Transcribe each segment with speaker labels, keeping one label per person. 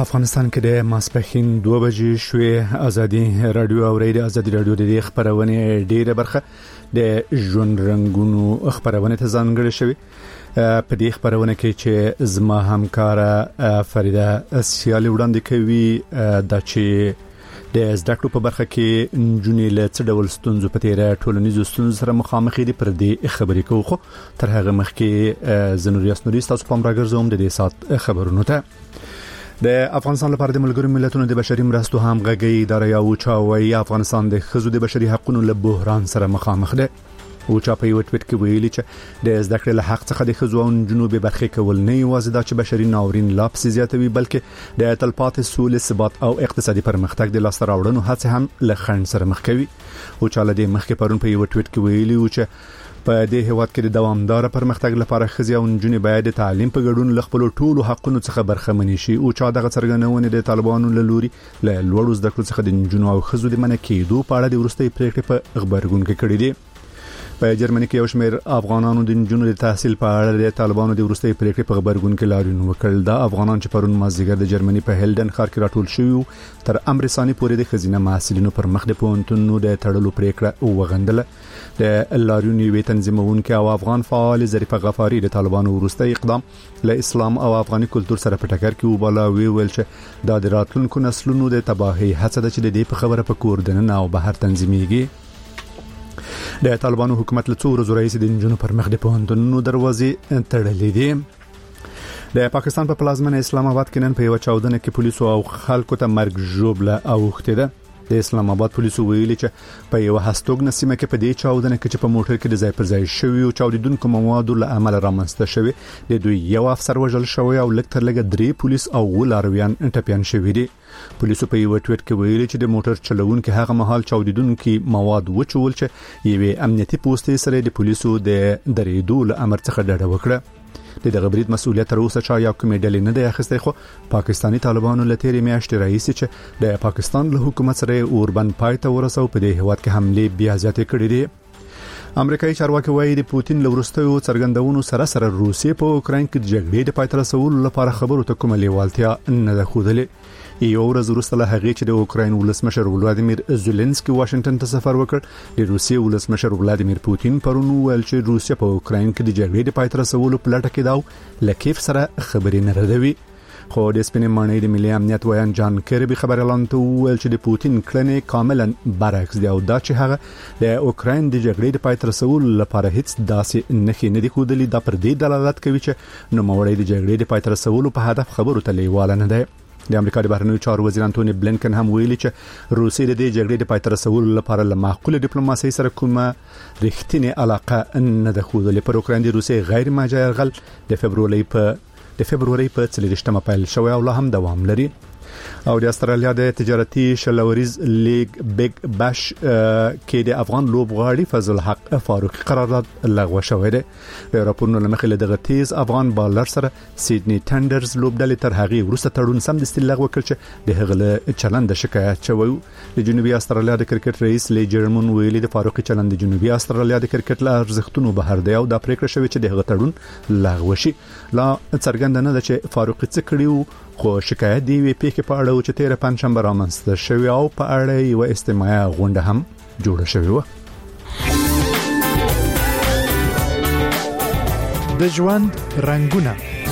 Speaker 1: افغانستان کې د ماسپښین 2 بجې شوې ازادي رادیو او ریډیو ازادي رادیو د خبرونه ډیره برخه د ژوند رنگونو خبرونه ته ځانګړې شوې په دې خبرونه کې چې زما همکاره فریده سیالي وړاندې کوي د چې د زده کړو په برخه کې جنې له څه ډول ستونزو په تیره ټولنیزو ستونزو سره مخامخ دي پر دې خبرې کوو خو تر هغه مخکې زنوریاس نوري تاسو په امراګرزوم د دې سات خبرونه ته د افغانستان لپاره د ملګرو ملتونو د بشري مرستو همغږي ادارې او چاوي افغانستان د خزو د بشري حقوقو له بحران سره مخامخ ده او چا په یو ټویټ کې ویلي چې د زده کړې له حق څخه د خزو او جنوبي برخې کول نه یوازې د بشري ناورین لاپس زیاتوي بلکې د تلپاتې سولې ثبات او اقتصادي پرمختګ د لاس راوړنو هڅه هم له خنډ سره مخ کوي او چا له دې مخکې پرون په یو ټویټ کې ویلي و چې په دې هیواد کې د دوامدار پرمختګ لپاره خزي او جنوبي باید د تعلیم په ګډون له خپل ټولو حقونو څخه برخمن شي او چا دغه څرګندونه د طالبانو له لوري له لوړو زده کړو څخه د جنوب او خزو د منع کېدو په اړه د ورستۍ پریکړې په خبرګون کې کړې دي په جرمني کې یو شمېر افغانانو د جنونو د تحصیل په اړه د طالبانو د ورستۍ پریکړې په خبرګون کې لاریون وکړ دا افغانان چې پرون مازیګر د جرمني په هیلډن ښار کې راټول شوی تر امر ثاني پورې د خزینه محصلینو پر مخ د پونتونو د تړلو پریکړه وغندله د لاریون وی تنظیمونکو او افغان فعال ظریف غفاری د طالبانو ورستۍ اقدام له اسلام او افغاني کلچر سره په ټکر کې وباله ویل چې د راتلونکو نسلونو د تباہي هڅه ده چې د دې په خبره په کور دننه او بهر تنظیمېږي د طالبانو حکومت له څو ورځې راهیسې د جنونو پر مخ د پوهنتونونو دروازې تړلې دي د پاکستان په پلازمینه اسلام آباد کې نن په یو چاودنه کې پولیسو او خلکو ته مرګ ژوبله اوښته ده د اسلام آباد پولیسو ویلي چې په یو هستوګ نسیمه کې په دې چاودنه کې چې په موټر کې د ځای پر ځای شوی او چاودیدونکو موادو له عمل رامنځته شوی د دوی یو افسر وژل شوی او لکه تر لګه 3 پولیس او ولارویان ټپيان شوی دي پولیسو په یو ټویټ کې ویلي چې د موټر چلوونکو هغه مهال چاودیدونکو مواد وچول چې یوه امنیتي پوسټ سره د پولیسو د درېدو له امر څخه ډډه وکړه د دغه برید مسؤلیت تر اوسه چا یو کومې ډلې نه دی اخیستی خو پاکستانی طالبانو له تیرې میاشتې راهیسې چې د پاکستان له حکومت سره اوربند پای ته ورسو په دې هیواد کې حمله بیا زیاتې کړې دي امریکایي چارواکي وایي د پوتین له وروستیو څرګندونو سره روسیې په اوکراین کې د جګړې د پای ته رسولو لپاره خبرو ته کومه لیوالتیا نه ده ښودلې یو ورځ وروسته له هغې چې د اوکراین ولسمشر ولادیمیر زيلنسکي واشنگټن ته سفر وکړ د روسیې ولسمشر ولادیمیر پوتین پرون ویل چې روسیا په اوکراین کې د جګړې د پای ته رسولو په لټه کې دا لکیف سره خبرې نه ردوي خو د سپینې مانې د ملي امنیت ویان جان کربي خبر اعلان ته ویل چې د پوتین کړنې کاملا برعکس دی او دا چې هغه د اوکراین د جګړې د پای ته رسولو لپاره هیڅ داسې نخې نه دی ښودلې دا پر دې دلالت کوي چې نوموړی د جګړې د پای ته رسولو په هدف خبرو ته لیواله نه دی د امریکا د بهرنیو چارو وزیر انټونی بلینکن هم ویلي چې روسیې د دې جګړې د پای ته رسولو لپاره له معقوله ډیپلوماسۍ سره کومه رښتینې علاقه نه ده ښودلې پر اوکراین د روسیې غیر ماجرا یرغل د فبروري په 30مه پیل شوی او لا هم دوام لري او د استرالیا د تجارتي شلوریز لیگ بیگ باش کې د افغان لوبغاړي فضل حق فاروقي قرارداد لغوه شوی دی د راپورونو لمخې له دغه تیز افغان بالر سره سیدنی ټندرز لوبډلې تر هغه وروسته تړون سم د استل لغوه کړ چې د هغه چلند شکایت شوی د جنوبي استرالیا د کرکټ رئیس لی جرمن ویلي د فاروقي چلند د جنوبي استرالیا د کرکټ له ارزښتونو بهر دی او د پریکړه شوی چې د هغه تړون لغوه شي لا څرګند نه ده چې فاروقي څه کړیو خو شکایت دی وی پی کې په اړه چې 13 پنځشنبه رامنځته شوی او په اړه یو استماعي غونډه هم جوړه شوې و
Speaker 2: د ژوند رنگونه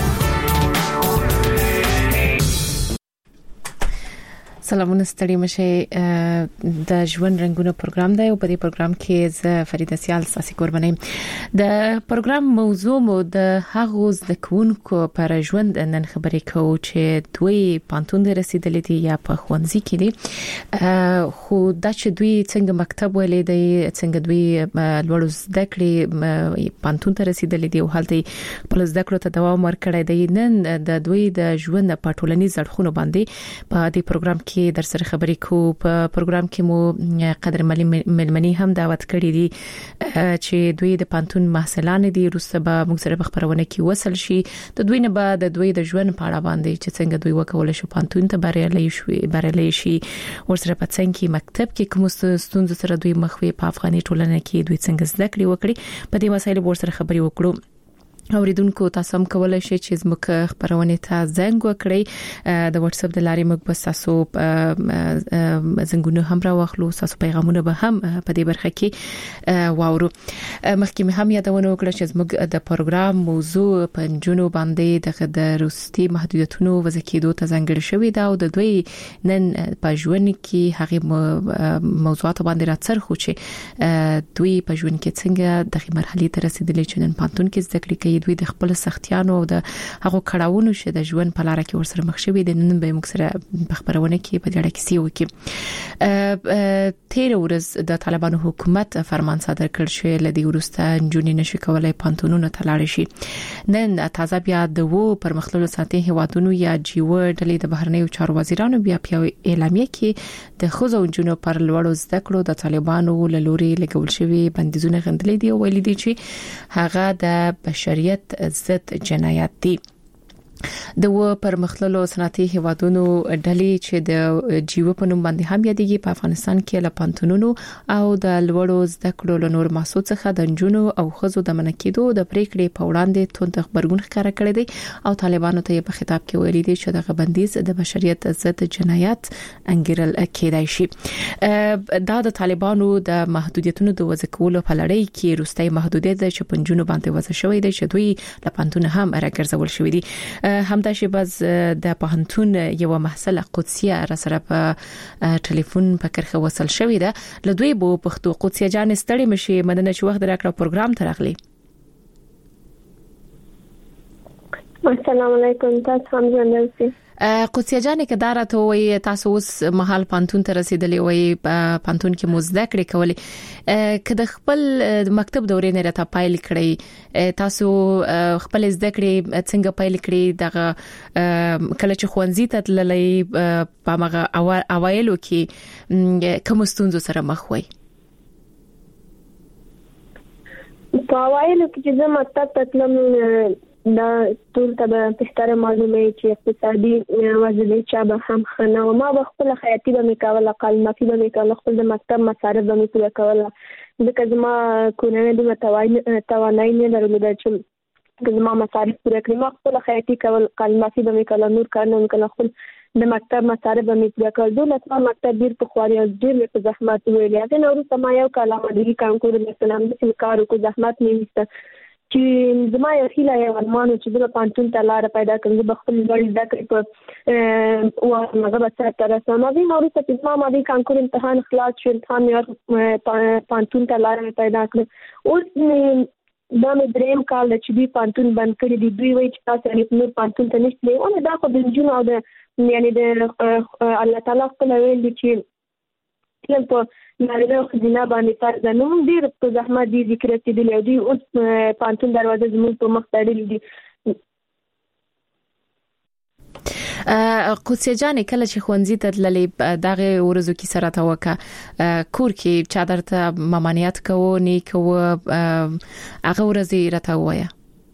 Speaker 3: سلامونه ستړي مشه د ژوند رنگونه پروګرام دی او په دې پروګرام کې ز فریده سیال ساسي قرباني د پروګرام موضوع مو د هغو ځکونکو پر ژوند نن خبرې کوو چې دوی پانتون د رسیدلې دي یا په خوانزي کې دي خو دا چې دوی څنګه مکتب ولې دي څنګه دوی لوړ زده کړې پانتون ته رسیدلې دي او حالت په زده کړو ته دوام ورکړی دی نن د دوی د ژوند په ټولنیز اړخونو باندې په دې پروګرام کې در سره خبرې کوو په پروګرام کې مو قدر ملمنی هم دعوت کړی دي چې دوی د پانتون محصلان دي روسته به موږ سره په خبرونه کې وصل شي د دوی نه بعد د دوی د ژوند په اړه باندې چې څنګه دوی وکول شو پانتون ته بریالي شي ورسره په څنګه مکتب کې کوم ستونزې سره دوی مخ وي په افغاني ټولنه کې دوی څنګه زده کړې وکړي په دې مسایلو ورسره خبرې وکړو اوریدونکو تاسو هم کولای شئ چې زموږ خبرونه ته زنګ وکړئ د واتس اپ د لارې موږ بس تاسو زنګونه هم راوخلو تاسو پیغامونه به هم په دې برخه کې واورو مخکې هم یادونه وکړه چې زموږ د پروګرام موضوع په جنونو باندې د روسي محدودیتونو وضع کېدو ته ځانګړی شوې ده او د دوی نن په ژوند کې هغه موضوعات باندې راڅرخو چې دوی په ژوند کې څنګه د مرحلې ته رسیدلي چې نن پانتون کې زده کړې دوی د خپل سختیانو او د هغه کړهونو چې د ژوند په لار کې ورسره مخ شوي د نن به موږ سره په خبرونه کې په اړه کې وکړو تیر ورځ د طالبانو حکومت فرمان صادر کړ چې لدی ورسته جونې نشي کولای پانتونونو ته لاړ شي نن تازه بیا د وو پرمختللو ساتي هوادونو یا جیو ډلې د بهرنیو چارو وزیرانو بیا په اعلامیه کې د خوځو جنونو پر لوړو زده کړو د طالبانو لوري لګول شوی بندیزونه غندلې دی ویل دي چې هغه د بشري ضد جنایت دي د و پرمختللو صنعتي هوادونو ډلې چې د جیو په نوم باندې هم یادېږي په افغانستان کې له پانتونونو او د لوړو زده کړو له نور محسوس څخه د جنونو او خزو د منکیدو د پریکړې په وړاندې توند خبرګون ښکاره کړی دی او طالبانو ته په خطاب کې ویلي دي چې د بندیز د بشریت ضد جنایت انګیرل کېدای شي دا د طالبانو د محدودیتونو د وضع کولو په لړۍ کې روستي محدودیت چې په جنونو باندې وضع شوې دي چې دوی له پانتون هم راګرځول شوې دي همدا شی باز د پوهنتون یو محصله قدسیه را سره په ټلیفون په کرخه وصل شوې ده لدوی بو پښتو قدسیه جان ستړي مشي مدنه چې وخت راکړه پروګرام ته راغلی
Speaker 4: السلام علیکم تاسو هم ژوندئ
Speaker 3: قدسیه جان کې دارته وي تاسو اوس محل پانتون ته رسیدلی وي پانتون کې مزده کړې کولې کله خپل مکتب دورې نه راته پایل کړی تاسو خپل زده کړې څنګه پایل کړی دغه کله چې خوانزي ته تللې په مغه اوایلو کې کوم ستونزو سره مخ وای
Speaker 4: په اوایلو کې چې زه مکتب ته تلم دا ټول ته په معلومه چې اقتصادي وضعیت چا به هم خنه او ما خپل حیاتي به میکاوله قلمافي به میکاوله خپل د مکتب مصارف به میکوله کوله ځکه زما کورنۍ د توانایي نه درلوده چې زما مصارف پوره کړم ما خپل حیاتي کول قلمافي به میکاوله نور کار نه میکاوله خپل د مکتب مصارف به میکوله کول دولت مکتب ډیر په خواري او ډیر په زحمت ویلې هغه نور سم یو کلمه د کانکور مثلا د کارو کو زحمت نه وسته چې زما یو هیله یو ارمان چې د پانتون ته لار پیدا کړم د خپل لوړ زده کړې په او هغه به سره تر اوسه نو نو چې ما د کانکور امتحان خلاص شو امتحان یې پانتون ته لار پیدا کړ اوس دا مې دریم کال چې دی پانتون بند کړی دی دوی وایي چې تاسو یې نور پانتون ته نشته او دا خو د جون او د یعنی د الله تعالی خپل ویل دي چې تل په نارینه خزینه باندې فرض نو ډیر په زحمت دي ذکر کېدل او دی اوس پانتون دروازه زموږ په مخ تړلې دي
Speaker 3: قدسیه جان کله چې خوانزي ته تللې دغه ورځو کې سره تا وکا کور کې چا درته ممانعت کوو نه کوو هغه ورځي راته وایا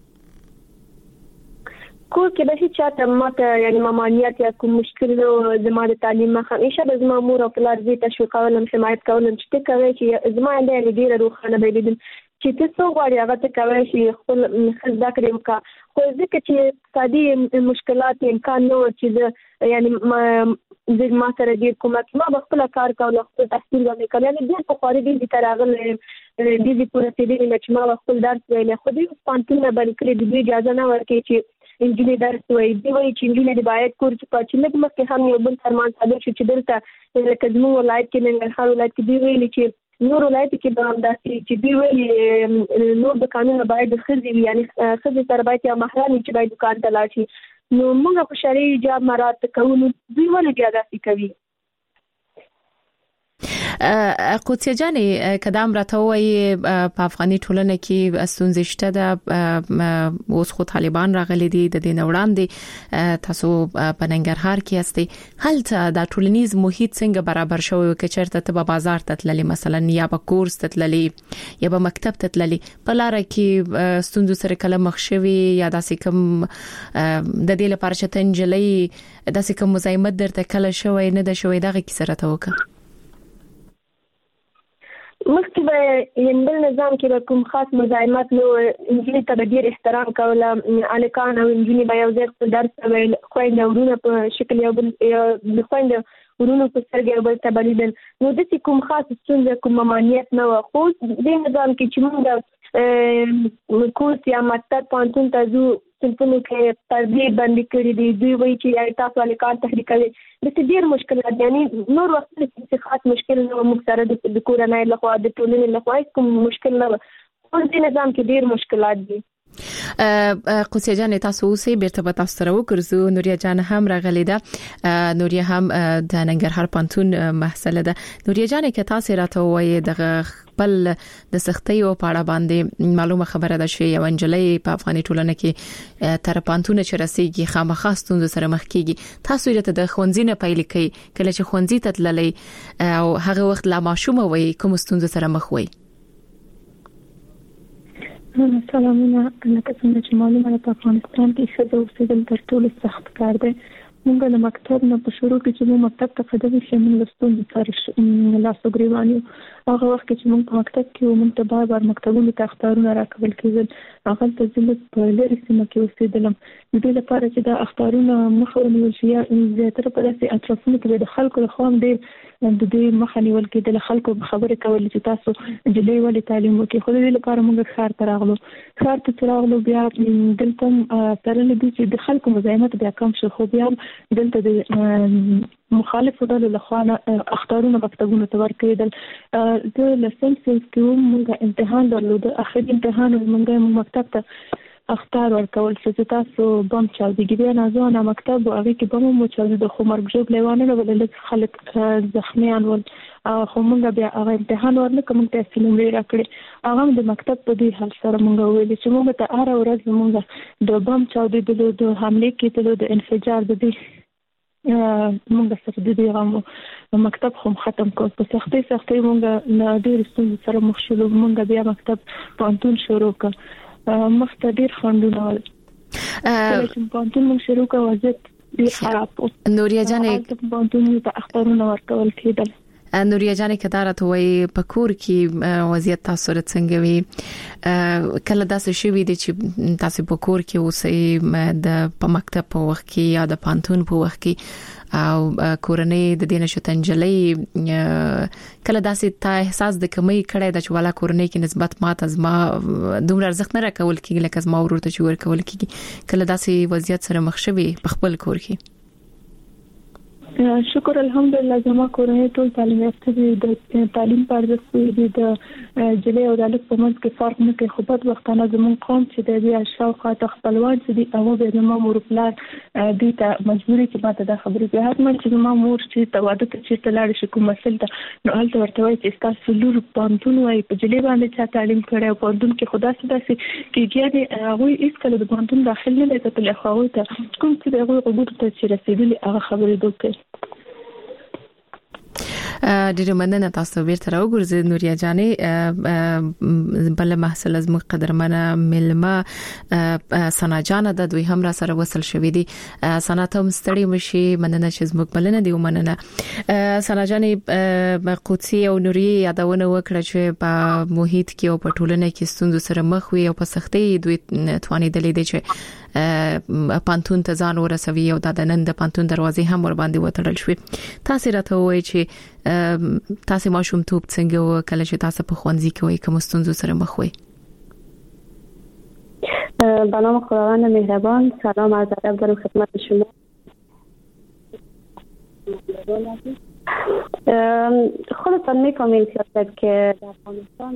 Speaker 4: کور کې به هیڅ چاته ماته یعنی ممانعت یا کوم مشکل زما د تعلیم مخه همیشه زما مور او پلار دې تشویقول هم حمایت کول چې کوي چې زما د ډیره روخانه به دي چې تاسو غواړئ هغه ته کوي چې خپل ذکر وکړه خو ځکه چې اقتصادي مشکلات امکان نه و چې یعنی ما سره ډیر کومه ما خپل کار کول خپل تحصیل وکړ یعنی ډیر په خوري دي تراغل دې پوره دې چې ما خپل درس ویل خو دې پانتون نه بلکې دې اجازه نه ورکړي چې انجینر درس وایي دی وایي چې انجینر باید کورس پاتې نه مکه هم یو بل فرمان صادر شو چې دلته لکه زموږ ولایت کې ننګرهار ولایت کې دی ویلي چې نور ولایت کې به هم داسې چې دی ویلي نور د قانون باید خزي یعنی خزي سره باید یا محرم چې باید دکان ته لاړ شي نو موږ په شرعي جاب مراد کوو دوی ولې بیا داسې کوي
Speaker 3: قدسیه جان کدام راته وایي په افغاني ټولنه کې ستونزې شته د اوس خو طالبان راغلي دي د دین وړاندې تاسو په ننګرهار کې هستئ هلته د ټولنیز محیط څنګه برابر شوی چې چیرته ته په بازار ته تللی مثلا یا په کورس ته تللی یا په مکتب ته تللی په لار کې ستونزې سره کله مخ شوي یا داسې کوم د دې لپاره چې تنجلي داسې کوم مزاحمت درته کله شوی نه د شوی دغه کی سره توکه
Speaker 4: مخکې به بل نظام کې به کوم خاص مزاحمت نو انجینی ته ډیر احترام کوله، الکان او انجینی به یو ځای خپل درس ویل، خویندې ورونه په شکل یو بل د خویندې ورونو په سترګې یو بل ته بلیدل، نو داسې کوم خاص ستونزه کوم ممانعت نه وه. خو دې نظام کې چې موږ کورس یا مکتب پوهنتون ته ځو صنفونو کې پردې بندي کړي دي، دوی وایي چې تاسو الکان تحریکوي، داسې ډېر مشکلات دي. یعنې نور وختونه کې خاص مشکل نه و، موږ سره د کورنۍ لخوا د ټولنې لخوا هیڅ کوم مشکل نه و. اوس دې نظام کې ډېر مشکلات دي.
Speaker 3: قدسیه جان تاسو اوسې بیرته به تاسو سره وګرځو. نوریا جان هم راغلی ده، نوریا هم د ننګرهار پوهنتون محصله ده. نوریا جان که تاسو راته وایي د خپل د سختیو په اړه باندې معلومه خبره ده چې یو انجلۍ په افغاني ټولنه کې تر پوهنتون چې رسیدي خامخا ستونزو سره مخ کیږي. تاسو یې د ښوونځي نه پیل کړئ، کله چې ښوونځي ته تللی او هغه وخت لا ماشومه وي، کوم ستونزو سره مخ وي؟
Speaker 5: سلامونه. لکه څنګه چې معلومه ده په افغانستان کې ښځه اوسېدل تر ټولو سخت کار دی. موږ د مکتب نه په شروع کې چې موږ مکتب ته قدم شي موږ له ستونزو سره لاس و ګریوان یو. هغه وخت کې چې موږ په مکتب کې وو موږ ته بار مکتبونو ته اخطارونه راکول کېدل. هغلته زه په لرې سیمه کې اوسېدلم. د دې لپاره چې دا اخطارونه مخه ونیول شي، زیاتره په داسې اطرافونو کې د خلکو لخوا هم ډېر د دې مخه نیول کېدل. خلکو خبرې کول چې تاسو نجلۍ ولې تعلیم وکړي. خو د دې لپاره موږ ښار ته راغلو. ښار ته راغلو بیا دلته ترنه دي چې د خلکو مزاحمت بیا کم شو، خو بیا دلته د مخالفو ډلو لخوا اخطارونه مکتبونو ته ورکېدل. زه لسم صنف کې وم، موږ امتحان درلود، اخري امتحان موږ مکتب ته اخطار ورکول چې تاسو بم چاودېږي. بیا نازونه مکتب او هغه کې بم مو چاودېد، خو مرګ جوړ لیوانه ول خلک زخمیان ول. خو موږ بیا هغه امتحان ورنکړ، موږ ته نمرې راکړې. هغه د مکتب په دې حال سره موږ ویل چې موږ ته هر ورځ موږ د بم چاودېدلو، د حملې کېدلو، د انفجار د دې موږ سره د دې غو مکتب خو ختم کړ. په سختۍ موږ له ډېر ستونزو سره مخ شولو. موږ بیا مکتب پوهنتون شروع کړ. مخ ته ډېر خنډونه ول. چې پوهنتون موږ شروع کړ وضعیت ډېر خراب و.
Speaker 3: نوریا جانې
Speaker 5: پوهنتون ته اخطارونه ورکول کېدل.
Speaker 3: نوریا جانې کدارت وای په کور کې وضعیت تاسو سره څنګه وي؟ کله داسې شوي دي چې تاسو په کور کې اوسئ د په مکتب په وخت کې یا د پانتون په وخت کې او کورنۍ د دینه شتنجلې، کله داسې تا احساس د کمی کړه د چواله کورنۍ کې نسبت ماته زما دومره ارزښت نه راکول کېږي لکه زما ورور ته چې ورکول کېږي؟ کله داسې وضعیت سره مخ شوي په خپل کور کې؟
Speaker 5: شکر الحمدلله زما کورنۍ ټول تعلیم یافته دي. د تعلیم په ارزښت دي، د جلې او د هلک په منځ کې فرق نه کوي. خو بدبختانه زموږ قوم چې د دې شاوخوا ته خپلوان چې دي هغه به زما مور پلار دې ته مجبوري چې ماته دا خبرې کوي. حتما چې زما مور چې ته واده ته چېرته لاړې شي کوم مسل ته، نو هلته ورته وایي چې ستاسو لور پوهنتون وایي په جلې باندې چا تعلیم کړی او پوهنتون کې خو داسې کېږي. یعنې هغوی هېڅکله د پوهنتون داخل نه دی کتلی، خو هغوی ته کوم چې د هغوی غوږونو ته چې رسېدلي هغه خبرې دوی کوي.
Speaker 3: ډېر مننه تاسو بیرته راوګرځئ نوریا جانې. بل محصل از موږ قدرمنه ملما سنا جان د دوی هم را سره وصل شوې دي. سنا ته مستړی مشي، مننه چې زموږ بلنه دی ومننه. سنا جانې قدسي او نوري یادونه وکړه چې په محیط کې او په ټولنه کې ستونزو سره مخ وي او په سختۍ دوی توانېدلې دي چې پانتون ته ځان ورسوي او د نن د پانتون دروازې هم ور باندې وتړل شوې. تاسو راته وایي چې تاسو ماشومتوب څنګه و کله چې تاسو په ښوونځي کې وای کوم ستونزو سره مخ وای؟
Speaker 4: به نام خداوند مهربان، سلام عرض ادب دارم خدمت شما. خودتان میفهمید که در افغانستان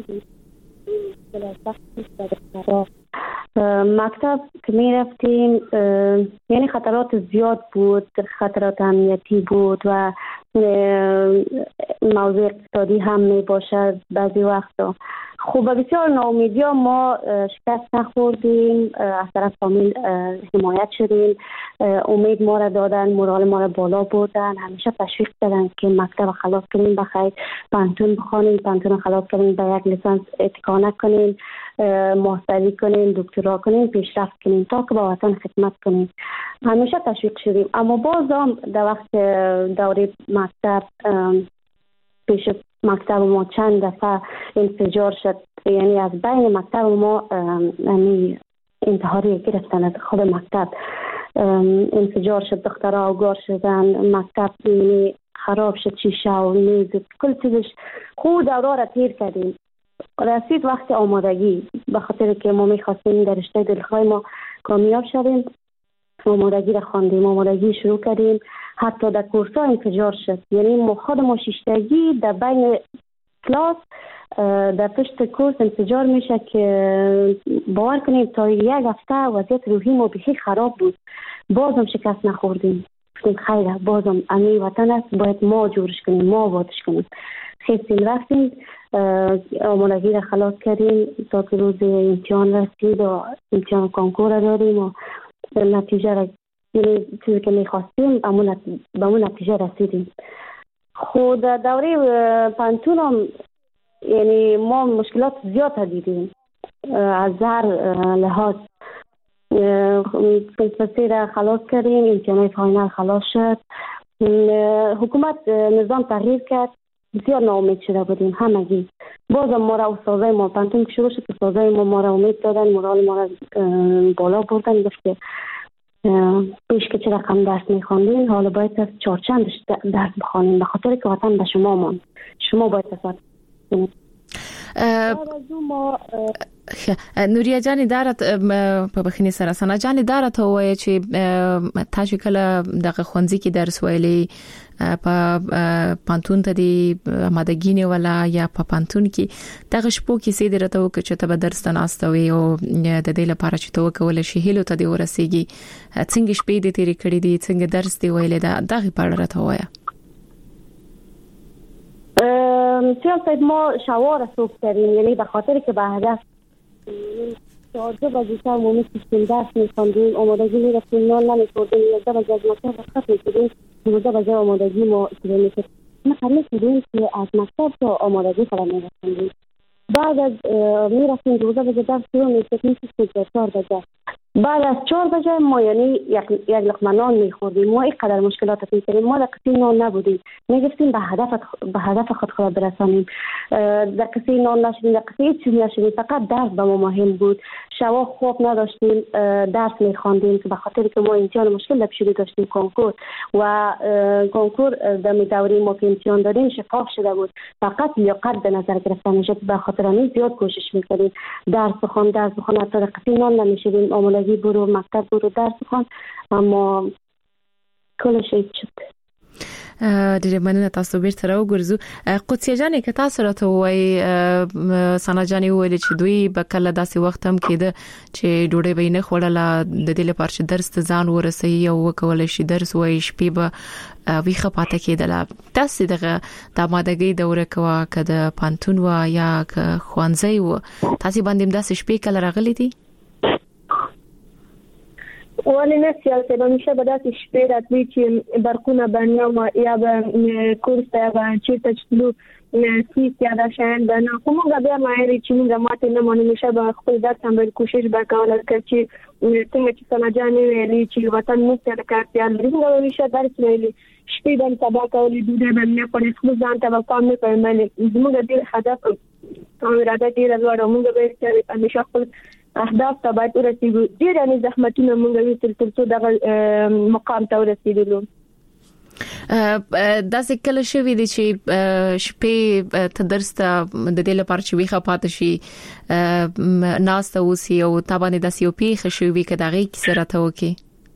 Speaker 4: مکتب که می رفتیم یعنی خطرات زیاد بود، خطرات امنیتی بود و موضوع اقتصادی هم می باشد بعضی وقتا. خب بسیار ناامیدی ها ما شکست نخوردیم، از طرف فامیل حمایت شدیم، امید ما را دادن، مورال ما را بالا بردن، همیشه تشویق کردن که مکتب خلاص کنیم بخیر، پانتون بخوانیم، پانتون خلاص کنیم، به یک لیسانس اتکا نکنیم، ماستری کنیم، دکترا کنیم، پیشرفت کنیم تا که با وطن خدمت کنیم. همیشه تشویق شدیم. اما باز هم در وقت دوره مکتب پیش
Speaker 6: مکتب ما چند دفعه انفجار شد، یعنی از بین مکتب ما انتحاری گرفتن از خود مکتب، انفجار شد، دخترها اوگار شدن، مکتب خراب شد، شیشه و میز کل چیزش. خود دورا را تیر کردیم. رسید وقت آمادگی، به خاطر که ما میخواستیم در رشته دلخواه ما کامیاب شدیم، آمادگی را خواندیم، آمادگی شروع کردیم. حتی در کورس‌ها انفجار شد، یعنی ما خود ما شیشتگی در بین کلاس در پشت کورس انفجار میشه که باور کنیم تا یک هفته وضعیت روحی ما بخی خراب بود. بازم شکست نخوردیم، گفتیم خیره بازم امی وطن است، باید ما جورش کنیم، ما آبادش کنیم. خیستیم رفتیم، آمادگی را خلاص کردیم تا که روز امتحان رسید و امتحان کنکور را داریم و نتیجه را، یعنی چیزی که میخواستیم به اون نتیجه رسیدیم. خود دوره پانتون هم یعنی ما مشکلات زیاد دیدیم از هر لحاظ. فلسفه را خلاص کردیم، امتحان فاینال خلاص شد، حکومت نظام تغییر کرد، بسیار ناامید شده بودیم همگی. بازم ما را استادای ما پانتون که شروع شد، استادای ما را امید دادن، مورال ما را بالا بردن، گفت که پیش که چه رقم درس میخواندین حالا باید از چهارچند درس بخوانیم، به خاطر که وطن به شما ماند، شما باید تصرف کنید.
Speaker 3: نوریا جانی دارت په بخینه سره سنا جانی دارت وای چې تاسو کله دغه خونځي کې درس ویلي په پانتون ته دی مادګینه ولا یا په پانتون کې دغه شپو کې سي درته وک چې ته به درس تناستوي او د دې لپاره چې تو کول شي هلو ته دی ورسیږي څنګه شپې دې تیرې کړې دي څنګه درس دی ویلې دا دغه په اړه راته وایا.
Speaker 6: سیاست ما شوار صبح کردیم، یعنی به خاطر که به هدف 14 بجه تا ما می‌شستیم درس می‌خواندیم، آمادگی می‌رفتیم، نان نمی‌خوردیم، 11 بجه از مکتب رخصت می‌شدیم، 12 بجه آمادگی ما شروع می‌شد. ما خیلی شدیم که از مکتب تا آمادگی فرام می‌رفتیم. بعد از می‌رفتیم 12 بجه درس شروع می‌شد، می‌شستیم تا 4 بجه. بعد از 4 بجه ما یعنی یک لقمه نان می‌خوردیم. ما اینقدر مشکلات داشتیم، ما در کسی نان نبودیم، می‌گفتیم به هدف خود برسانیم. در کسی نان نشدیم، در کسی هیچ چیز نشدیم، فقط درس به ما مهم بود. شوا خواب نداشتیم، درس می‌خواندیم که به خاطر که ما امتحان مشکل پیش داشتیم کنکور و کنکور در دوره ما که امتحان دادیم شفاف شده بود، فقط لیاقت به نظر گرفته می‌شد. به خاطر همین زیاد کوشش می‌کردیم درس بخوان حتی در کسی نان نمی‌شدیم، آمادگی برو مکتب برو درس بخوان، اما کلش هیچ شد.
Speaker 3: ډیره مننه تاسو بیرته راوګرځو. قدسیه جانې که تاسو راته وایي سنا جانې وویل چې دوی به کله داسې وخت هم کېده چې ډوډۍ به نه خوړله د دې لپاره چې درس ته ځان ورسوي او وکولای شي درس وایي، شپې به ویښه پاتې کېدله. تاسو دغه د آمادګۍ دوره کوه که د پانتون و یا که ښوونځی و، تاسو باندې داسې شپې کله راغلي دي؟
Speaker 4: ولی نه سیاست به میشه به دست شپې راتلی چې برقونه بنیام یا به کورس یا به چیرته چلو سیس یا دا شاید نه خو موږ بیا مایری چې موږ ماته نه مونږ میشه به خپل درس هم کوشش وکول چې څنګه چې سنا جانې ویلي چې وطن موږ ته کارتیا لري، موږ میشه درس ویلي شپې باندې سبا کولې دوی باندې په خپل ځان ته وقام نه پېمنه زموږ د هدف او اراده ډیر لوړ موږ به چې همیشه خپل اهداف ته باید ورسیږو. ډېر نه زحمتونه موږ ویل تر دغه مقام ته ورسېدلو.
Speaker 3: دا څه کله شوی دی چې شپې ته درس ته د دې لپاره چې ویخه پاتې شي ناسته اوسي او تابانه د سی او پی خشوي کداغي کی سره ته وکي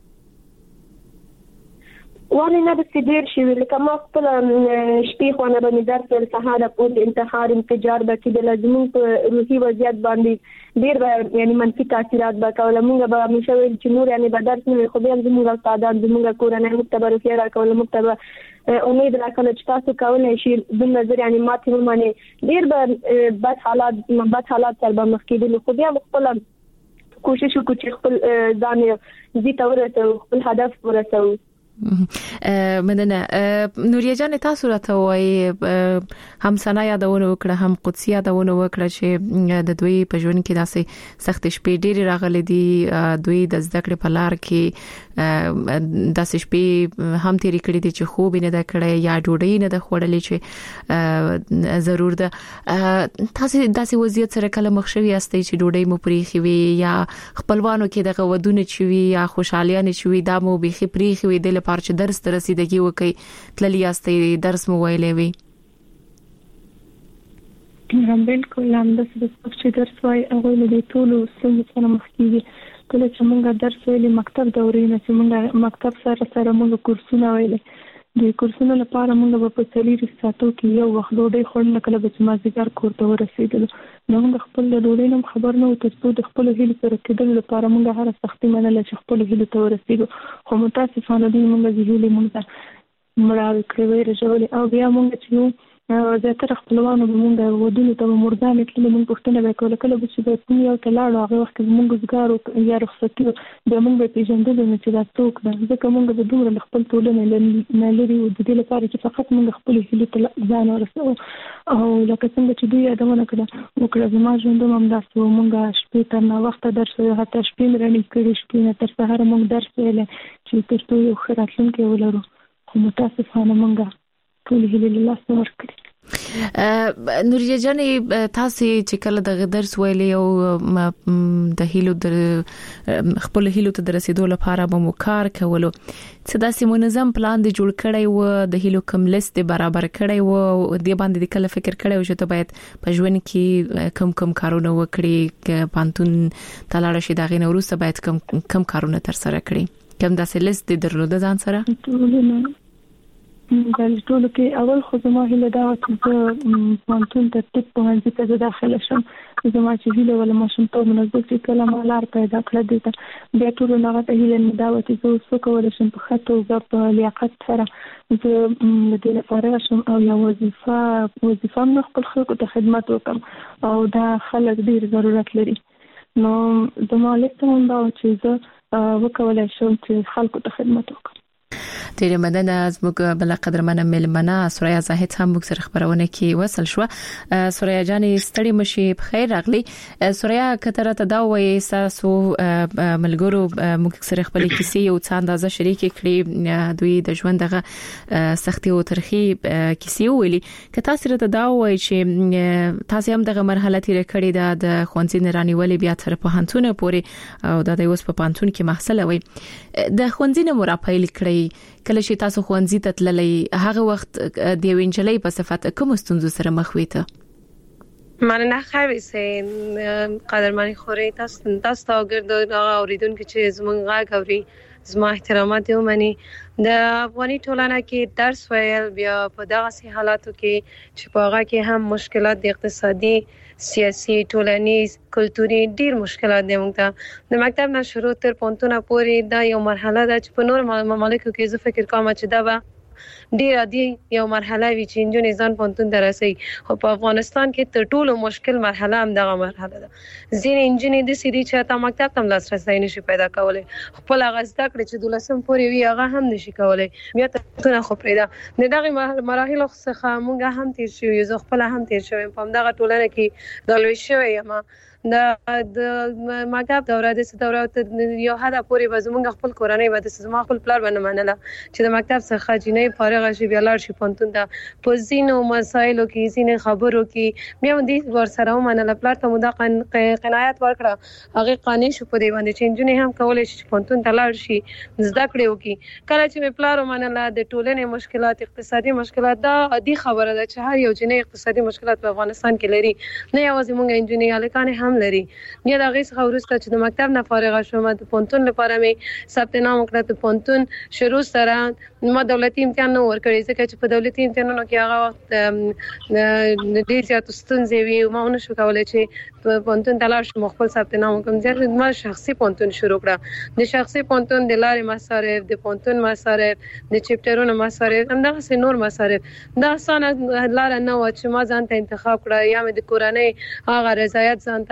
Speaker 4: وانه نه د سیدر شي لکه ما خپل شپې خو نه باندې درس ول سهار په انتحار انفجار به کې د لازمي په روحي وضعیت باندې ډیر یعنی منفي تاثیرات به کول. موږ به همیشه ویل چې نور یعنی به درس نه خو بیا زموږ استادان زموږ کورنۍ مختبر فیر راکول مختبر امید راکول چې تاسو کولای شي د نظر یعنی ماته معنی ډیر به بد حالات تر به مخکې خو بیا خپل کوشش وکړو چې خپل ځان دې تورته خپل هدف ورسو.
Speaker 3: مننه. نوریا جان تاسو راته وایي هم سنا یادونه وکړه هم قدسیه یادونه وکړه چې د دوی په ژوند کې داسې سخت شپې ډېری راغلي دي، دوی د زده کړې په لار کې داسې شپې هم تیری کړې دي چې خوب نه د کړې یا ډوډۍ نه د خوړلې چې ضرور ده. تاسو داسې وضعیت سره کله مخ شوي یاستئ چې ډوډۍ مو پریخي وي یا خپلوانو کې دغه ودونه چوي یا خوشالیانه چوي دا مو بيخي پریخي وي د لپاره چې درس ته رسیدګي وکي تللی یاستئ درس مو ویلې وي؟
Speaker 5: بالکل هم د څه درس وای هغه له ټولو څنګه مخ کیږي. کله چې موږ درس ویلې مکتب دورې نه چې موږ مکتب سره موږ کورسونه ویلې د کورسونو لپاره موږ په تلیر ساتو کې یو وخت ډوډۍ خورل کله چې ما ځګر کوړته ورسېدل نو موږ خپل ډوډۍ نم خبر نه وته چې د خپل هیلو سره کېدل لپاره موږ هر سختي منل چې خپل هیلو ته ورسېږو خو متاسفانه دې موږ د هیلو موږ مړاوي کړې ورجولې او بیا موږ چې زیاتره خپلوانو موږ ودونو ته مردان کله موږ پښتنه وکړه کله چې د کوم یو تلاړو هغه وخت موږ زګارو یا رخصتي د موږ په پیژندل نه چې دا څوک ده ځکه موږ د دومره خپل ټولنه نه لري او د دې لپاره چې فقط موږ خپل هیلو ته ځان ورسو او لکه څنګه چې دوی یادونه وکړه زما ژوند هم داسې موږ شپې تر نه وخت درس حتی شپې مرني کړې شپې نه تر سهار موږ درس ویل چې ترڅو یو خیراتلونکي ولرو خو متاسفانه موږ ټول هیله له لاسه ورکړي.
Speaker 3: نوريه جانې تاسو چې کله د درس ویلې او د هیلو د خپل هیلو ته رسیدو لپاره مو کار کولو څه داسې منظم پلان دی جوړ کړی و د هیلو کوم لیست برابر کړی و د باندې کله فکر کړی و چې ته باید په ژوند کې کم کارونه وکړي پانتون تلاړ شي دا غي نورسته باید کم کارونه تر سره کړی کوم داسې لیست درلوده ځان سره؟ ټول کې اول خو زما هیله دا چې پانتون ته ټیپ په هڅه کې داخله شم زما چې هیله ولا ماشوم ته مناسب چې کلمه لار پیدا کړل دي ته بیا ټول نه غته هیله نه دا چې زه څه کول شم په خاطر او په لیاقت سره د دې لپاره شم او یو وظیفه نه خپل خلکو ته خدمت وکم او دا خلک ډیر ضرورت لري نو زما لپاره هم دا چې زه وکولای شم چې خلکو ته خدمت وکم. ډیره مننه زموږ بل قدرمنه ملمنه سوریا زاهد هم موږ سره خبرونه کې وصل شو. سوریا جانې ستړي مشي په خیر راغلی. سوریا کتره ته دا وایي تاسو ملګرو موږ سره خپل کیسې او څه اندازه شریک کړي دوی د ژوند دغه سختي او ترخی کیسې ویلي که تاسو ته دا وایي چې تاسو هم دغه مرحله تیر کړی د خوانځي نرانیولې بیا تر په هانتونه پوري او د اوس په پانتون کې محصل وي د خوانځي نه مرافایل کړی کله چې تاسو خوانځي ته تللی هغه وخت د وینجلې په صفت کوم ستونزو سره مخ ویته؟
Speaker 7: مننه خیلی سین قدرمنی خوري تاسو ګرد اوریدونکو چې زمونږ غږ اوري زما احترامات ومني د افغاني ټولنه کې درس ویل بیا په دغه حالاتو کې چې په هغه کې هم مشکلات د اقتصادي سیاسي ټولنیز کلتوري ډیر مشکلات دي موږ ته د مکتب نه شروع تر پونتونه پورې دا یو مرحله ده چې په نور مملکتو کې زه فکر کوم چې دا به ډیر عادي یو مرحله وی چې انجونې ځان پونتون درسي خو په افغانستان کې تر ټولو مشکل مرحله هم دغه مرحله ده. ځین انجونې د سړي چې تا مکتب تم لاسرسي نشي پیدا کولای خپل غزدا کړ چې دولسم پورې وی هغه هم نشي کولای بیا ته خو پیدا نه دغه مراحل څخه موږ هم تیر شو یو خپل هم تیر شو په دغه ټولنه کې د لوي شوی یم د مکتب دوره یو حد پورې به زموږ خپل کورنۍ به د زما خپل پلار باندې منله چې د مکتب څخه جنې فارغ شي بیا لاړ شي پونتون ته په زینو مسایلو کې زینې خبرو کې بیا دې ور سره ومنله پلار ته مو دا قناعت ورکړه هغه قانع شو په دې باندې چې جنې هم کولای شي پونتون ته لاړ شي زده کړې وکي کله چې پلار ومنله د ټولنې مشکلات اقتصادي مشکلات دا عادي خبره ده چې هر یو جنې اقتصادي مشکلات په افغانستان کې لري نه یوازې مونږ انجینر الکان هم لري نه دا غي څخه ورسته چې د مکتب نه فارغ شوم د پونتون لپاره مې ثبت نام وکړ ته پونتون شروع سره ما دولتي امتحان نه ورکړی ځکه چې په دولتي امتحانونو کې هغه وخت د ډیر زیات ستونزې وي او ما نه شو کولای چې په پونتون تلاش مخبل ثبت نام وکم ځکه ما شخصي پونتون شروع کړ د شخصي پونتون د لارې مصارف د پونتون مصارف د چپټرونو مصارف همدغه سه نور مصارف دا اسانه لار نه و چې ما ځان ته انتخاب کړ یا مې د کورنۍ هغه رضایت ځان ته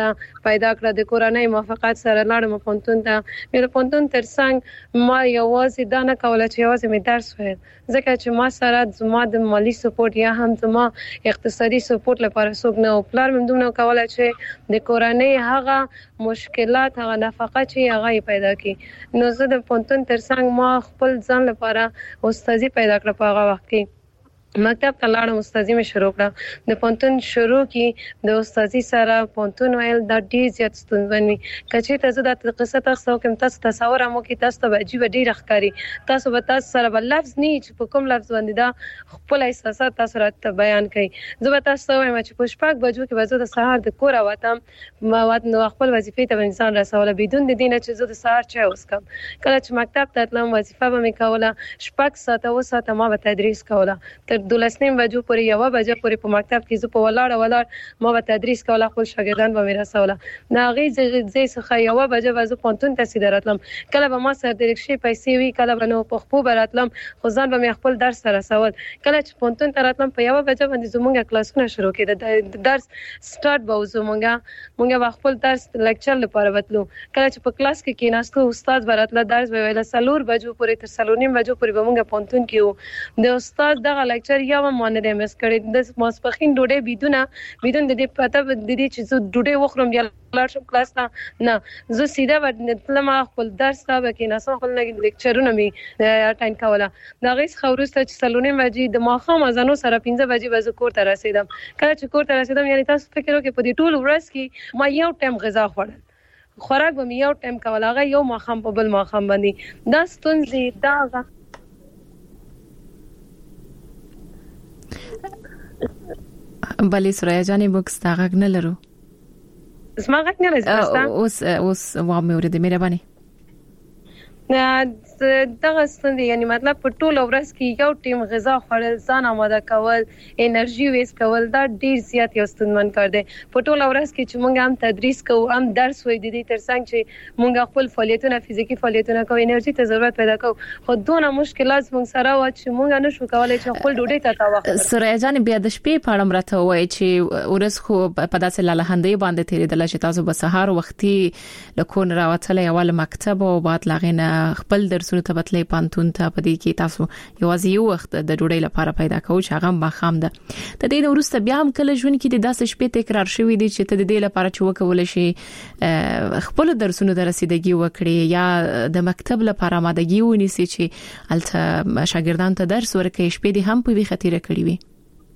Speaker 7: پیدا کړ د کورنۍ موافقت سره لاړم پونتون ته مې پونتون ترڅنګ ما یوازې دا نه کوله چې یوازې مې درس وایي ځکه چې ما سره زما د مالی سپورټ یا هم زما اقتصادي سپورټ لپاره څوک نه او پلار مې دومره کوله چې د کورنۍ هغه مشکلات هغه نفقه چې هغه پیدا کړي نو زه د پونتون ترڅنګ ما خپل ځان لپاره استادي پیدا کړ په هغه وخت کې مکتب ته لاړم استادي مې شروع کړه د پونتون شروع کې د استادي سره پونتون ویل د ډیر زیات ستونزمن وي کچې ته زه د قصه تاسو کوم تاسو تصور مو کې تاسو ته عجیب ډیر ښکاری تاسو به تاسو سره بل لفظ نه چې په کوم لفظ باندې دا خپل احساسات تاسو راته بیان کړئ زه به تاسو وایم چې په شپږ بجو کې به زه د سهار د کور واتم نو خپل وظیفې ته انسان رسوله بدون د دینه چې زه د سهار چای وسکم کله چې مکتب ته تلم وظیفه به مې کوله شپږ ساعته و ساعته ما به تدریس کوله 12 بجو پورې 1 بجه پورې په مکتب کې زه په ولاړ ما به تدریس کوله خپل شاګردان به مې رسوله دا غي زې څخه 1 بجه وځو پونتون ته سیده راتلم کله به ما سره د رکشې پیسې وی کله به نو په خپل براتلم خو ځان به مې خپل درس سره رسول کله چې پونتون ته راتلم په 1 بجه باندې زمونږ کلاسونه شروع کېده د درس سٹارټ به زمونږ خپل درس لیکچر لپاره وتلو کله چې په کلاس کې کېناستو استاد براتله درس به ویل 3 بجو پورې تر 3:30 بجو پورې به مونږ پونتون کې د استاد دغه لیکچر یا مونږ نه مس کړی د ماسپخین ډوډۍ بدون د دې پته د دې چې زه ډوډۍ وخورم بیا لاړ شم کلاس ته نه زه سیده ورتلم خپل درس ته به کېناستم خپل لیکچرونه مې اټاین کوله دا غي خورسته چې 3:30 بجې د ماښام اذانو سره 15 بجې به زه کور ته رسیدم کله چې کور ته رسیدم یعنی تاسو فکر وکړئ په دې ټول ورځ کې ما یو ټایم غذا خوړل خوراک به مې یو ټایم کول هغه یو ماښام په بل ماښام باندې دا ستونزې دا
Speaker 3: بلې سوریا جانې بوکس تا غږ نه لرو
Speaker 7: زما غږ نه راځي
Speaker 3: اوس وامه ورته مهرباني
Speaker 7: دغه ستندې یعنی مطلب په ټول ورځ کې یو ټیم غذا خوړل ځان آماده کول انرژي ویس کول دا ډیر زیات یو ستونزمن کار دی په ټول ورځ کې چې موږ هم تدریس کوو هم درس وایو د دې ترڅنګ چې موږ خپل فعالیتونه فزیکی فعالیتونه کوو انرژي ته ضرورت پیدا کوو خو دونه مشکلات موږ سره و چې موږ نه شو کولای چې خپل ډوډۍ ته تاوخت
Speaker 3: سوریا جان بیا د شپې په اړه مرته وای چې ورځ خو په داسې لالهندې باندې تیرېدل چې تاسو به سهار وختي لکون راوتلې اول مکتب او بعد لاغینه خپل درسونه ته بتلې پانتون ته پدې کې تاسو یوازې یو وخت د ډوډۍ لپاره پیدا کوو چې هغه ما خام ده د دې وروسته بیا هم کله ژوند کې د داسې شپې تکرار شوی دی چې ته د دې لپاره چې وکول شي خپل درسونه د رسیدګي وکړي یا د مکتب لپاره آمادګي ونیسي چې الته شاګردانو ته درس ورکړي شپې دې هم په وی خطر کړی وي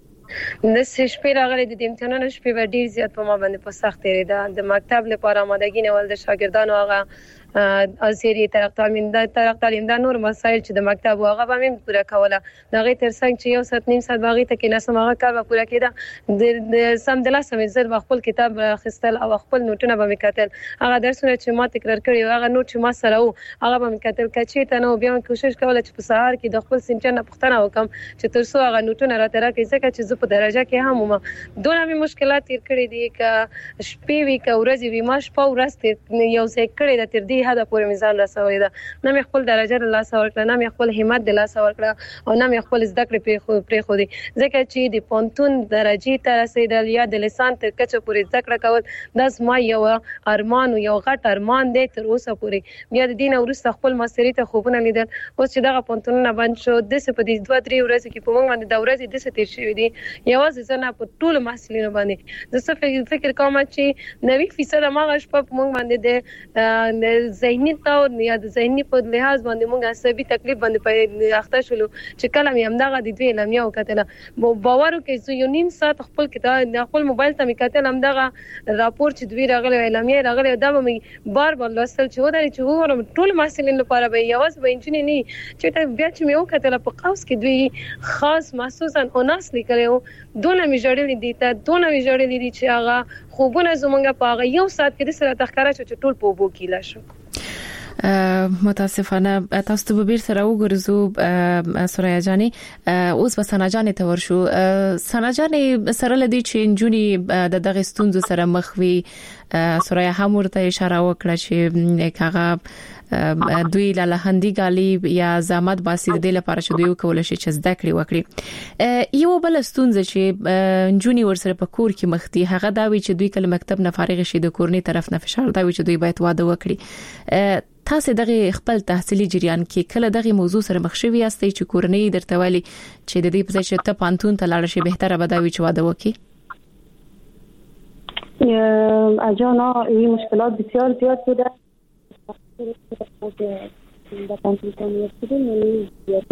Speaker 7: د شپې راغلي د امتحانونو شپې به ډیر زیات په ما باندې په سخت دی د مکتب لپاره آمادګي نیول د شاګردانو هغه ازيري طرق تعلیم دا نور مسایل چې د مکتب هغه به مې پوره کوله دا غي ترڅنګ چې یو سات نیم سات باغی ته کې نسم هغه کار به پوره کېده د سم د لاسه زر خپل کتاب خستل او خپل نوټونه به مې کتل هغه درسونه چې ما تکرار کړی هغه نوټ چې ما سره وو هغه به مې کتل کچې ته نو بیا کوشش کوله چې په سهار کې د خپل سنټر نه پوښتنه وکم چې تر څو هغه نوټونه راته راکړي ځکه چې زه په درجه کې هم دونه مې مشکلات تیر کړی دي ک شپې وی ک ورځې وی ما شپه ورځ یو ځای کړی د تر دې هدا پورې میزان رسولې ده نه مې خپل درجه له لاس ورکړه نه مې خپل همت د لاس ورکړه او نه مې خپل زده کړې پرې خو دي ځکه چې د پونتون درجه ته رسیدل یا د لسان تر کچه پورې زده کړه کول د زما یو ارمان او یو غټ ارمان دی تر اوسه پورې بیا د دین ورسته خپل ماستری ته خوبونه لیدل اوس چې دغه پونتونونه بند شو د څه په دې 2-3 ورځې کې په موږ باندې د ورځې د څه تیر شوی دي یوازې ځنه په ټول محصلینو باندې د څه فکر کوم چې 90% ماغه شپه په موږ باندې د ذهني او یا د ذهني په لحاظ باندې موږ عصبي تکلیف باندې اخته شولو چې کله مې همدغه د دوی لمیا وکړه باور وکړئ چې یو نیم ساعت خپل کتاب خپل موبایل ته مې کتل همدغه راپور چې دوی راغلی لمیا راغلی دا مې بار لوستل چې ودرې چې وګورم ټول محصلین لپاره به یوازې به انجینر نه چې ته بیا چې مې وکړل په قوس کې دوی خاص محسوساً اوناس لیکلو دونه مې جوړلې دي ته دونه مې جوړلې دي چې هغه خوبونه زمونږ په هغه یو ساعت کې د سره تخکاره چې ټول په وبو کې لا شو
Speaker 3: متاسفانه تاسو ته به سره وګرځو سوریا جاني اوس به سنا جاني ته ورشو سنا جاني سره لدی چې جونی د دغه ستونزو سره مخ وي سوریا هم ورته اشاره وکړه چې کاغه دوی له هندي غالي یا زحمت باسي د لپاره چې دوی کول شي چې زده کړی وکړي یو بل ستونزه چې جونی ورسره په کور کې مختی هغه دا وی چې دوی کله مکتب نه فارغ شي د کورنۍ طرف نه فشار دا وی چې دوی باید واده وکړي تاسو دغه خپل تحصیلي جریان کې کله دغه موضوع سره مخ شوي یاستئ چې کورنۍ درته وایي چې د دې په ځای چې ته پانتون ته لاړ شي بهتره به دا وي چې واده وکړي
Speaker 6: اجانا این مشکلات بسیار زیاد بوده در پانتون رسیدیم یعنی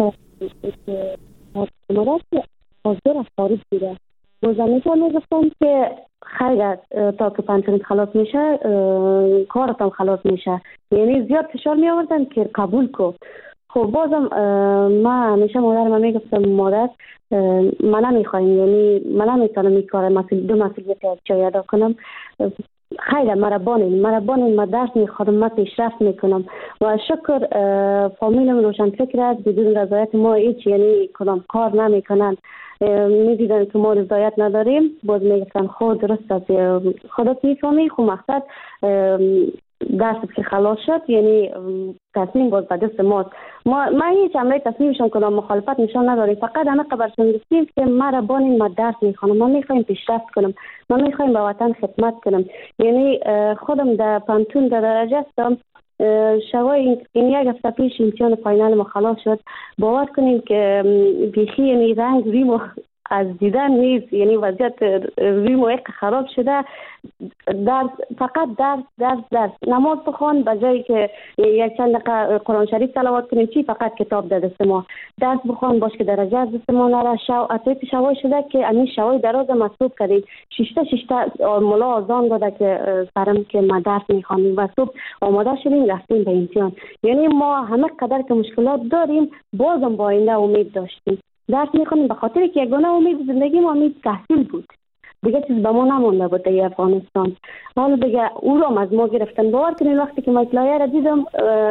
Speaker 6: زیادتر حاضر از خارج بوده و زمیشان میگفتم که خیلی تا که پانتون خلاص میشه کارتم خلاص میشه یعنی زیاد فشار می آوردن که قبول کو خب بازم ما همیشه مادرم میگفتم مادر من نمیخوایم یعنی من نمیتونم این کار دو مسئولیت از جای ادا کنم خیلی مربانین ما درس میخوام ما پیشرفت میکنم و شکر فامیلم روشن فکر است بدون رضایت ما هیچ یعنی کدام کار نمیکنن میدیدن که ما رضایت نداریم باز میگفتن خود درست است خودت میفهمی خب مقصد درس که خلاص شد یعنی تصمیم باز به دست ماست ما هیچ عملی تصمیمشون کدام مخالفت نشان نداریم فقط همه قبرشون گفتیم که ما را بانیم ما درس میخوانم ما میخوایم پیشرفت کنم ما میخوایم به وطن خدمت کنم یعنی خودم در پانتون در درجه هستم شوای این یک هفته پیش امتحان فاینال ما خلاص شد باور کنیم که بیخی یعنی رنگ ریمو از دیدن نیست یعنی وضعیت ریمو یک خراب شده درس فقط درس نماز بخوان به جایی که یک چند دقیقه قرآن شریف تلاوت کنیم چی فقط کتاب در دست ما درس بخوان باش که درجه از دست ما نره اطریت شوای شده که این شوای دراز مصروب کردیم ششتا ملا آزان داده که سرم که ما درس میخوانیم و صبح آماده شدیم رفتیم به امتحان یعنی ما همه قدر که مشکلات داریم بازم با آینده امید داشتیم درس میخوانیم به خاطر که یگانه امید زندگی ما امید تحصیل بود دیگه چیز به ما نمونده بود در افغانستان حالا دیگه او رو از ما گرفتن باور کنین وقتی که ما اطلاعیه را دیدم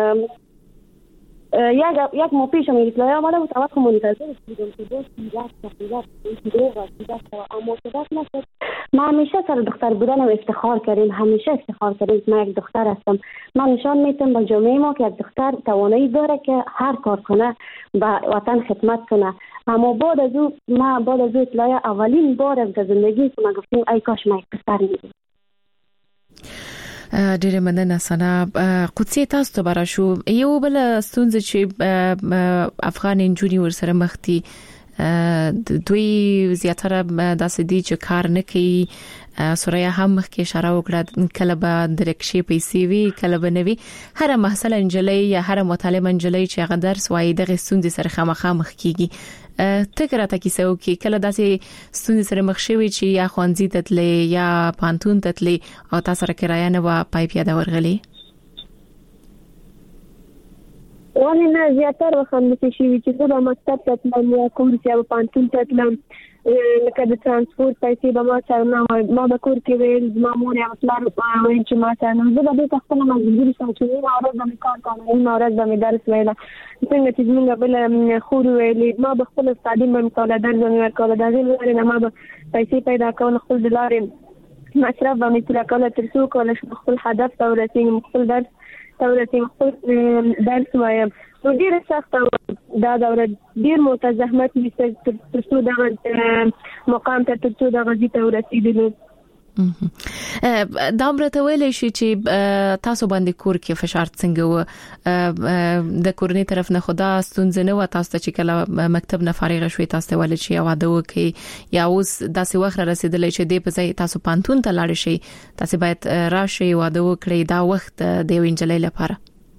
Speaker 6: یک ماه پیش هم اطلاعیه آمده بود اول که منتظر بودم که دوست اما صدق نشد ما همیشه سر دختر بودنم افتخار کردیم همیشه افتخار کردیم ما یک دختر هستم من نشان میتونم به جامعه ما که یک دختر توانایی داره که هر کار کنه به وطن خدمت کنه اما بعد از او اطلاعیه اولین بار در زندگی که ما گفتیم ای کاش ما یک پسر میدیم
Speaker 3: ډیره مننه سنا قدسي تاسو ته براشو یو بل ستونزه چې افغان انجونی ورسره مختی دوی زیاتره داسې دي چې کار نه کوي سوریا هم مخکې اشاره وکړه کله به درکشي پیسې وی کله به نوي هر محصل انجلۍ یا هر مطالب انجلۍ چې هغه درس وایي دغه ستونزې سره خامخا مخ کیږي تکرار تا کیسه وکي کله داسې ستونزې سره مخ شوي چې یا خوانزي تتلې یا پانتون تتلې او تاسو سره کرایه نه و پای پیاده ورغلي
Speaker 4: ولی نه زیاتر وخت مې شي چې زه به مکتب ته تلم یا کوم ځای به پانتون ته تلم لکه د ترانسپورت پیسې به ما سره نه ما به کور کې ویل زما مور یا پلار ویل چې ما سره نه زه به دې خپله مجبوري شم چې نیمه ورځ به مې کار کوم نیمه ورځ به مې درس ویله څنګه چې زموږ بله خور ویلې ما به خپل تعلیم به مې کوله درس به مې ورکوله د هغې له لارې نه ما به پیسې پیدا کوله خپل د لارې مصرف به مې پوره کوله تر څو کولی شم خپل هدف ته ورسېږم خپل درس خپل درس وایم نو ډیره سخته دا دوره ډیر موته زحمت مې تر څو دغه مقام ته تر څو دغه ځای ته ورسېدلو
Speaker 3: دا امرته ویلې شي چې تاسو باندې کور کې فشار څنګه و د کورنۍ طرف نه خدا ستونزه نه و تاسو چې کله مکتب نه فارغ شوي تاسو ولې چې واده وکي یا اوس داسې وخت رسیدلې چې د په ځای تاسو پانتون ته لاړ شئ تاسو باید راشي واده وکړئ دا وخت د وینجلۍ لپاره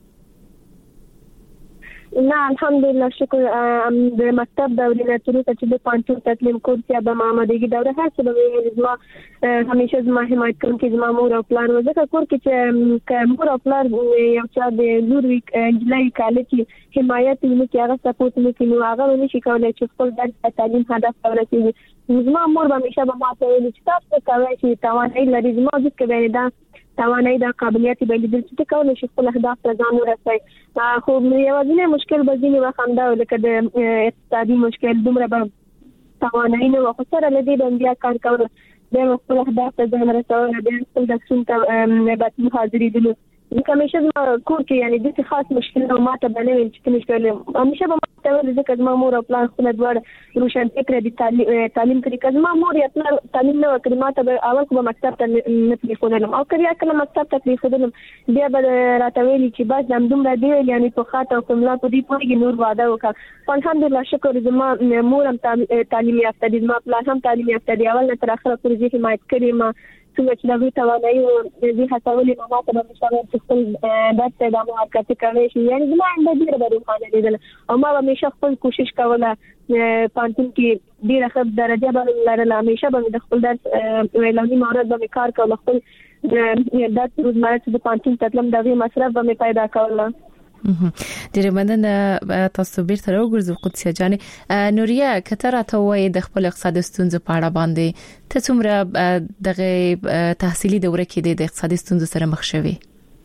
Speaker 4: نه الحمدلله شکر د مکتب دورې نه تر اوسه چې د پانتون تسلیم کورس یا به آمادګي دوره هر څه به زما همیشه زما حمایت کوونکي زما مور او پلار و ځکه کور کې چې مور او پلار یو چا د لور نجلۍ کاله چې حمایت وکړي چې هغه سپورټ وکړي نو هغه نشي کولای چې خپل درس تعلیم هدف ته ورسېږي زما مور به همیشه به ما ته ویلي چې تاسو کوئ چې توانایي لرئ زما ځکه به دا توانایي د قابلیت به لیدل چې کولای شي خپل اهداف ته ځان ورسوي خو یوازینی مشکل به ځینې وخت همدا لکه د اقتصادي مشکل دومره به توانایي نه وي خو سره له دې بیا کار کول د خپل اهداف ته ځان رسول د خپل د څنګه به حاضرېدل همیشه کور کې یعنی د خاص مشکل او ماته بنوي چې مشکل همیشه به ماته ول ځکه ما مور او پلان خپل دوړ روشن فکر دي تعلیم کوي کله ما مور یا پلان تعلیم نه وکړي ماته به اول کوم مکتب ته نه تلفونم او کله کله مکتب ته تلفونم بیا به راته ویلي چې بس دم دومره دی یعنی په خاطر کوم لا په دې پوری نور واده وکړ الحمدلله شکر زما مور هم تعلیم یافته دي ما پلان هم تعلیم یافته دي اول تر اخره پروژې حمایت کړې ما څنګه چې دا توانایي او د هڅولې ماته به مشاور خپل درس د محاکات کوي شي یعنی زما د دې لپاره روانه لیدل او ما همیشه خپل کوشش کوله پانتون کې ډیره ښه درجه باندې لرله همیشه به د خپل درس ویلونی مهارت به کار کوله خپل درس روزمره د پانتون تطلم د مصرف به پیدا کوله
Speaker 3: ډیره مننه تاسو بیرته راوګرځو قدسیه جانې نوریا کتره ته وای د خپل اقتصادي ستونزو په اړه باندې ته څومره دغه تحصیلي دوره کې د اقتصادي ستونزو سره مخ شوې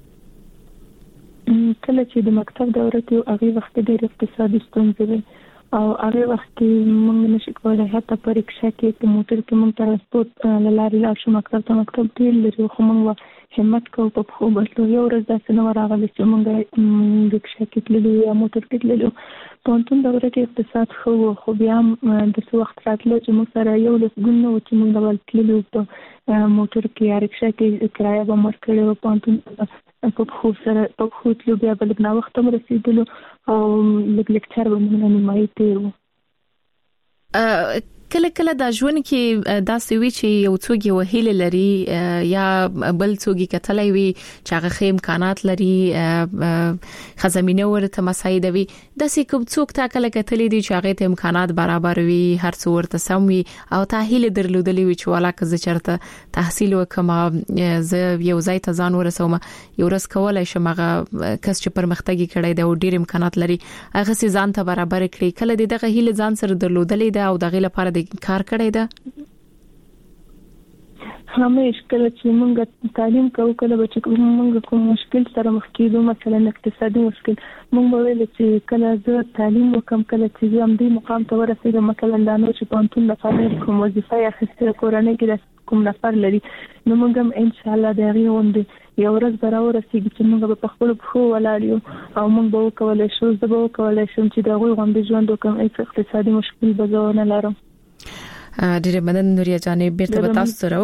Speaker 5: کله چې د مکتب دوره کې هغه وخت ډېر اقتصادي ستونزې او هغه وخت کې موږ نشو کولای حتی پریکشا کې په موټر کې موږ ترانسپورت لاري لاړ شو مکتب ته مکتب ډېر لري خو موږ همت کوو په خو بسلو یو ورځ داسې نه راغلی چې موږ د کښه کې تللو یا موټر کې تللو پونتون دوره کې اقتصاد خو بیا د څو وخت راتلو چې موږ سره یو لس ګون نو چې موږ ډول تللو په موټر کې یا رکشا کې کرایه به مر کړو پونتون په خو سره په خو تللو بیا بل نه وخت هم رسیدلو او لیکچر به موږ نه مایي تیرو
Speaker 3: کله کله د ژوند کې داسې وی چې یو څوک یو هیله لري یا بل څوک کتلای وي چې هغه خې امکانات لري خزمینه ورته مساعدوي داسې کوم څوک تا کله کتلې دي چې هغه ته امکانات برابر وي هر څو ورته سم وي او ته هیله درلودلې وي چې ولاکه ز چرته تحصیل وکم ز یو ځای ته ځان ورسوم یو ورځ کولای شم هغه کس چې پرمختګ کړي دا ډیر امکانات لري هغه سي ځان ته برابر کړي کله دغه هیله ځان سره درلودلې ده او دغه لپاره کار کړی دا
Speaker 5: همیش کله چې موږ تعلیم کوو کله چې موږ کوم مشکل سره مخ کیږو مثلا اقتصادي مشکل موږ ویل چې کله زه تعلیم وکم کله چې زه هم دې مقام ته ورسېږم مثلا دا نو چې پانتون لپاره کوم وظیفه یا خسته کورنۍ کې کوم نفر لري نو موږ هم ان شاء الله دا غوښند یو ورځ براو رسېږي چې موږ په خپل خو ولاړیو او موږ به کولای شو زه به کولای شم چې دا غوښند ژوند وکم اقتصادي مشکل به زه نه لرم
Speaker 3: ډیره مننه نوریا جانې بیرته به تاسو سره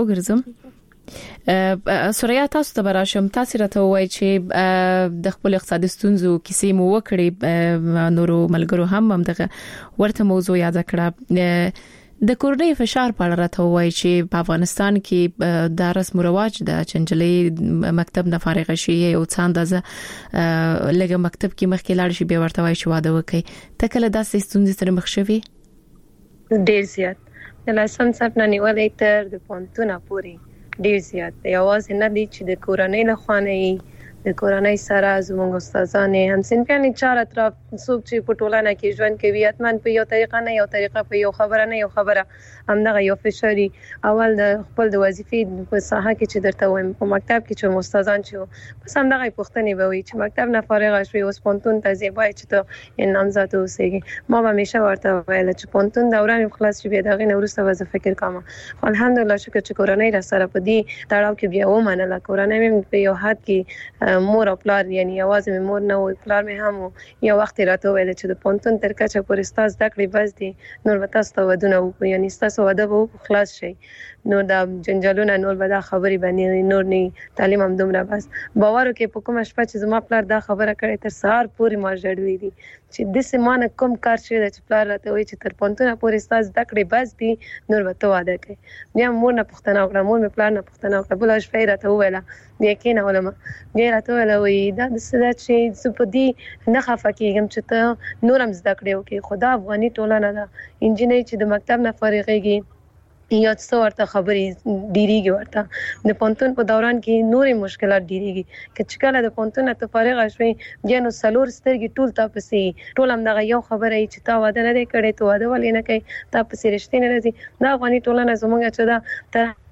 Speaker 3: وګرځم سوریا تاسو ته براشم تاسو راته وای چې د خپل اقتصادي ستونزو کیسې مو وکړي نورو ملګرو هم دغه ورته موضوع یاد کړه د کورنۍ فشار په اړه راته وای چې په افغانستان کې د رسم او رواج د چنجلې مکتب نه فارغ شي او څاندازه لګه مکتب کې مخکې لاړ شي بیا ورته وای چې واده وکړي ته کله داسې ستونزې سره مخ شوې
Speaker 7: ډیر زیات د لاسم صاحب نه نیولې تر د پونتونه پوری ډیر زیات یوازې نه دي چې د کورنۍ له خانې د کورنۍ سره زموږ استادانه هم سنپیانې چار اطراف څوک چې په ټولنه کې ژوند کوي اتمن په یو طریقه نه یو طریقه په یو خبره نه یو خبره همدغه یو فشاري اول د خپل د وظیفې په ساحه کې چې درته وایم په مکتب کې چې استادان چې بس همدغه پوښتنې به وي چې مکتب نه فارغ شوي اوس پونتون ته ځي وای چې ته نامزد اوسېږي ما به همیشه ورته ویل چې پونتون دوران خلاص شي بیا دغه نورسته وظیفه فکر کوم الحمدلله شکر چې کورنۍ را سره په دې تړاو کې بیا ومنله کورنۍ مې په یو حد کې مور او پلار یعنی आवाज مې مور نه وي پلار مې هم یو وخت راته ویل چې د پونتون تر کچه پورې ستاسو د کړې بس دي نور به تاسو ودونه وکړو یعنی تاسو واده به خلاص شي نو دا جنجالونه نور به دا خبري باندې نور نه تعلیم هم دومره بس باور کې په کوم شپه چې زما پلار دا خبره کړې تر سهار پورې ما جړوي دي چې د سیمانه کوم کار شي چې پلار راته وایي چې تر پونتونه پورې ستاسو د کړې بس دي نور به تو واده کوي بیا مور نه پښتنه وکړه مور مې پلار نه پښتنه وکړه بل شپه راته ویله یقینا علماء ډیر راته ویله وي دا د سده چې سپدي نه خفه کېږم چې ته نورم زده کړې وکي خدا افغاني ټولنه ده انجینری چې د مکتب نه فارغېږي یا څو ورته خبرې ډیریږي ورته د پونتون په دوران کې نورې مشکلات ډیریږي چې کله د پونتون ته فارغ شوي بیا نو سلور سترګې ټول تاسو ټول هم دغه یو خبره چې تا واده نه دی کړی ته واده ولې نه کوي تاسو رښتینه راځي دا افغاني ټولنه زموږ چې دا تر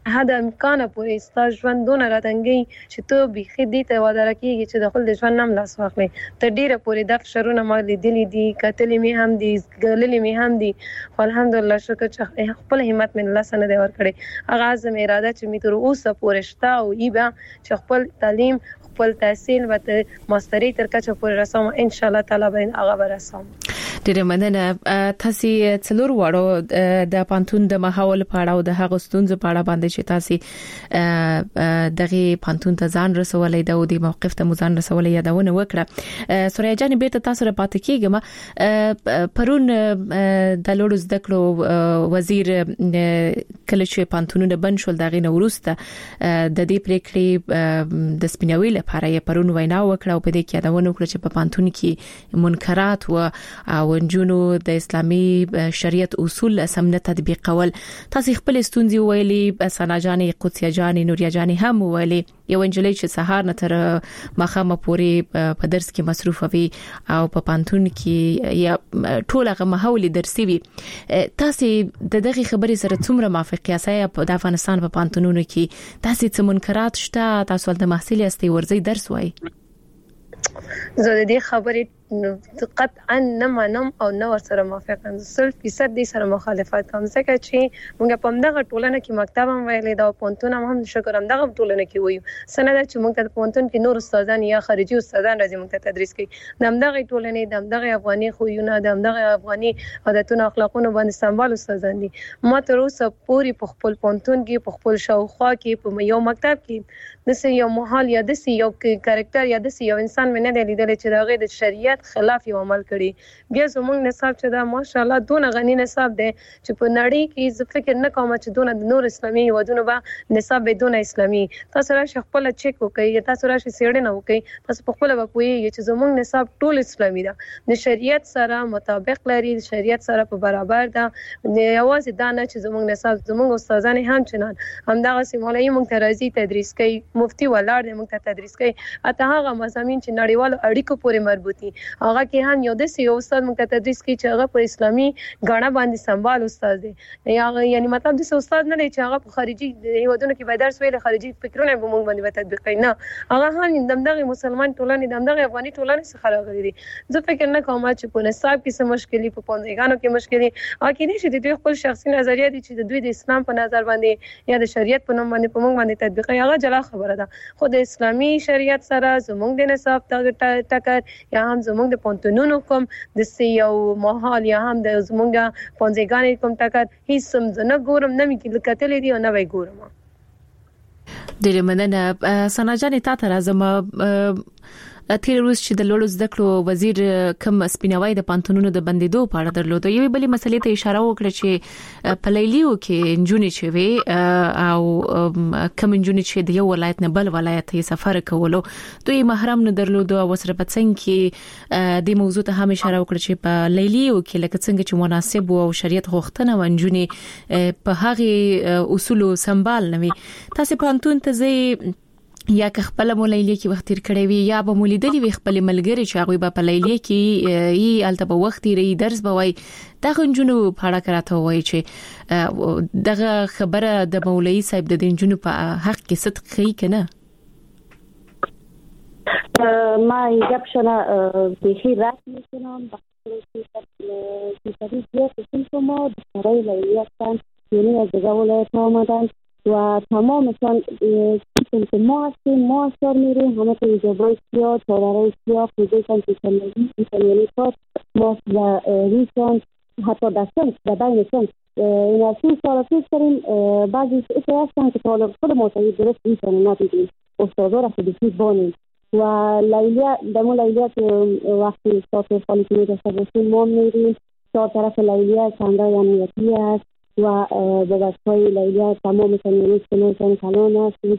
Speaker 7: حد امکانه پورې ستاسو ژوند دونه راتنګي چې ته بيخي دې ته وادار کیږي چې د خپل ژوند نام لاس واخلي. ته ډیره پورې د فشارونه ما لیدلې دي، کتلې مې هم دي، ګللې مې هم دي. الحمدلله شکر چې خپل همت من الله سره دی ورکړي. هغه عزم اراده چې می تر اوسه پورې شته او ایبه چې خپل تعلیم خپل تحصیل و ماستری تر کچه پورې رسوم ان شاء الله تعالی به هغه برسوم.
Speaker 3: ډیره مننه. تاسو څلور وړو د پانتون د ماحول په اړه او د هغه ستونزو په اړه باندې چې تاسو دغه پانتون ته ځان رسولې د ودی موقف ته ځان رسولې یادونه وکړه. سوریا جان بیرته تاسو را پاتې کیږم. پرون د لوړو زده کړو وزیر کله چې پانتونونه بند شول دغه نورسته د دې پریکړې د سپیناوي لپاره یې پرون وینا وکړه او په دې کې یادونه وکړه چې په پانتون کې منکرات او ونجونو د اسلامي شریعت اصول سم نه تطبیقول. تاسو خپل ستونزې ویلي، سناجانې قدسیه جانې نوریا جانې هم ویلي. یو انجلۍ چې سهار نه تر ماخامه پورې په درس کې مصروف وي او په پانتون کې یا ټول هغه ماحول درسي وي. تاسو د دغه خبرې سره څومره موافق یاست؟ د افغانستان په پانتونونو کې تاسو څه منکرات شته؟ تاسو د محصل یاستئ ورځي درس وایي.
Speaker 7: زه د دې خبرې قطعا نه منم او نه ورسره موافق یم. 100% دې سره مخالفت کوم ځکه چې موږ په دغه ټولنه کې مکتب هم ویلې دا پونتون هم شکر هم دغه ټولنه کې وایو. سند چې موږ ته پونتون کې نور استادان یا خارجي استادان راځي موږ ته تدریس کوي. دغه ټولنه دغه افغاني خوونه دغه افغاني عادتونو اخلاقونو باندې سمبال استادان دي. ما تر اوسه پوری په خپل پونتون کې په خپل شاوخوا کې په یو مکتب کې د یو محل یا د یو کریکټر یا د یو انسان مې نه لیدل چې دغه د شریعت خلاف یو عمل کړي. بیا زموږ نصاب چې دا ماشاءالله دونه غنی نصاب دی چې په نړۍ کې زه فکر نه کوم چې دونه د نور اسلامي ودونه به نصاب بدون اسلامي. تاسو راشي خپل چک وکړئ، تاسو راشي سیړنه وکړئ، تاسو په خپل به پوهیږئ چې زموږ نصاب ټول اسلامي ده، د شریعت سره مطابق لري، د شریعت سره په برابر ده. یوازې دا نه چې زموږ نصاب زموږ استادان هم چنان همدغه سیمولای موږ ته راځي تدریس کوي، مفتي ولاړ دی موږ ته تدریس کوي. اته هغه مضامین چې نړیوالو اړیکو پورې مربوط دي هغه کې هم یو د یو استاد موږ ته تدریس کوي چې هغه په اسلامي غاڼه باندې سمبال استاد دی. یعنی مطلب د استاد نه دی چې هغه په خارجي هیوادونو کې به درس ویل، خارجي فکرونه به موږ باندې تطبیق کوي. نه، هغه هم دغه مسلمان ټولنې دغه افغاني ټولنې څخه راغلي دي. زه فکر نه کوم چې په نصاب کې څه مشکلي، په پوندګانو کې مشکلي اکیدي چې د دوی خپل شخصي نظریه دي چې د دوی د اسلام په نظر باندې یا د شریعت په نوم باندې په موږ باندې تطبیق هغه جلا خبره ده. خو د اسلامي شریعت سره زموږ د نصاب ټکر یا هم زموږ د پونتونونو کوم د یو محل یا هم د زموږ پونځګانې کوم ټکر هیڅ سم نه ګورم، نه مې کتلې دي او نه وای ګورم.
Speaker 3: ډېر مننه. سناجانې تا ته راځم. تیر ورځ چې د لوړو زده کړو وزیر کوم سپیناوي د پانتونونو د بندیدو په اړه درلوده، یوه بلې مسلې ته اشاره وکړه چې په لیلیو کې انجونې چې وي او کوم انجونې چې د یو ولایت نه بل ولایت یې سفر کولو دوی محرم نه درلوده. او سره په څنګه کې د موضوع ته هم اشاره وکړه چې په لیلیو کې لکه څنګه چې مناسب او شریعت غوښتنه و انجونې په هغه اصول سمبال نه وي. تاسو پانتون ته زی یا که خپل مولایلی کې وخت تیر کړی وي یا به مولیدلی وي خپل ملګری چې هغه به په لیلی کې ای الته به وخت لري درس به وای دا غنجونو په اړه کراته وای چې دغه خبره د مولوی صاحب د دینجونو په حق کې صدق کوي کنه.
Speaker 6: ما یبشنا به رات میکنم بخاطر که تدریس زیاد شما برای لیلیاتان یعنی از دیگه ولایت آمدن و تمامشان که ما هستیم ما اشتار میریم همه که ایجابای سیاه تارارای سیاه پوزیشن یعنی کار ما و ریشان حتی دستان و بین سن این از 3 سال پیش داریم بعضی اشتر هستن که طالب خود معتقد درست ریشان ندیدیم استازا را خودشید بانیم و لیلیا دمو لیلیا که وقتی استاد خالی که داشته باشیم ما میریم 4 طرف لیلیا کندای امنیتی است و به بچهای لیلیا تمام سنیانیست کنون کلان است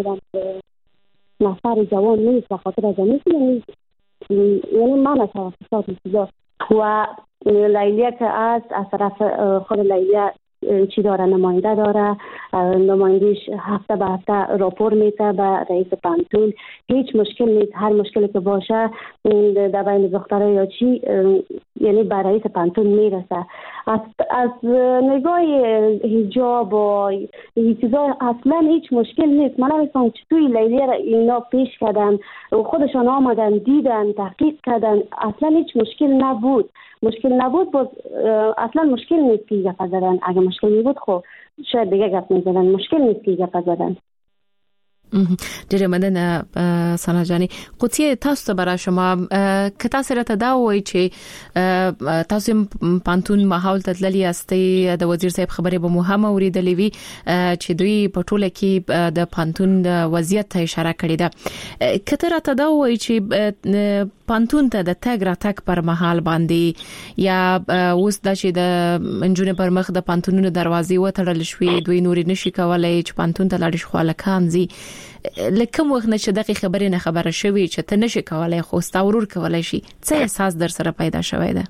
Speaker 6: نفر جوان نیست و خاطر از نیست یعنی من از توسط و لیلیا که از طرف خود لیلیا چی داره، نماینده داره، نمایندهش هفته به هفته راپور میده به رئیس پانتون. هیچ مشکل نیست، هر مشکلی که باشه در بین دخترها یا چی یعنی به رئیس پانتون میرسه. از نگاه حجاب و چیزا اصلا هیچ مشکل نیست. من نمی‌فهمم چطوری لیلی را اینا پیش کردن و خودشان آمدن دیدن تحقیق کردن، اصلا هیچ مشکل نبود. باز اصلا مشکل نیست که گپ زدن. اگه مشکل میبود خب شاید دیگه گپ میزدن. مشکل نیست که گپ زدن.
Speaker 3: ډیره مننه سنا جانی. قدسیه تاسو ته برای شما که تاسو راته دا وایي چې تاسو پانتون ماحول ته تللی یاستئ، د وزیر صاحب خبرې به مو هم اوریدلې وي چې دوی په ټوله کې د پانتون وضعیت ته اشاره کړې ده. که ته راته دا وایي چې پانتون ته د تګ راتګ پر مهال باندې یا اوس د چې د انجونې پر مخ د پانتونونو دروازې وتړل شوې، دوی نور نشي کولای چې پانتون ته لاړ شي، خو لکان زی لکه وخت نه چې دغه خبرې نه خبره شوي چې ته نشي کولای خو ستاورور کولای شي، څه احساس در سره پیدا شوی ده؟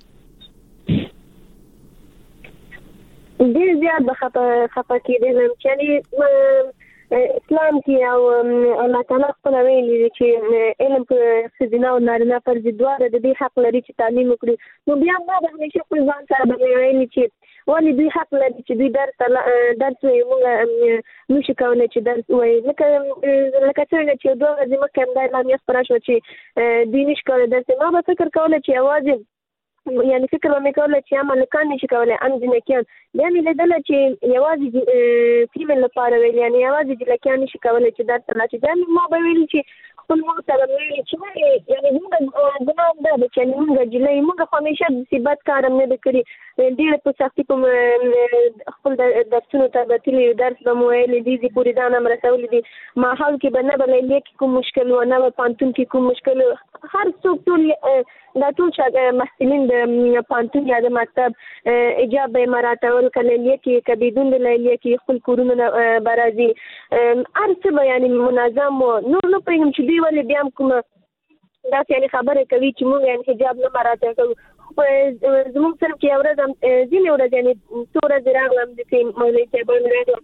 Speaker 4: ډیر زیات د خپه کېدل چې اسلام کې او الله تعالی خپل ویلي چې علم په سیدنا او نارینه پر دواړه د دې حق لري چې تعلیم وکړي. نو بیا ما به همیشه خپل ځان سره ویلي چې ولې دوی حق لري چې دوی درس وایي، موږ نشو کولای چې درس وایي. لکه څنګه چې دوه ورځې مخکې هم دا اعلامیه خپره شوه چې دوی نشي کولای درس. ما به فکر کوله چې یوازې یعنی فکر به مې کوله چې هم هلکان نشي کولی هم جنکیان. بیا مې لیدله چې یوازې فیمیل لپاره ویل، یعنی یوازې جنکیان نشي کولی چې درس ته لاړ شي. بیا ما به ویلي چې خپل مور ته به ویلي چې یعنی موږ ګناه هم دا ده چې موږ جلۍ موږ همیشه مصیبت کار هم نه ده کړي، ډېره په سختي په خپل درسونو ته به تللي، درس به مو ویلي دي پورې ځان هم رسولي دي. ماحول کې به نه به لیلیه کې کوم مشکل و، نه به پانتون کې کوم مشکل و. هر څوک دا ټول محصلین د پانتون یا د مکتب اجاب به مراتول که لیلیه کې که بدون د لیلیه کې خپل کورونه به راځي، هر څه به یعنی منظم و. نور نه پوهېږم چې دوی ولې بیا هم کومه داسې یعنې خبرې کوي چې موږ یعنې حجاب نه مراعات کوو. زموږ صنف کې یو ورځ هم ځینې ورځ یعنې څو ورځې راغلم داسې مولوي صاحبان راغلم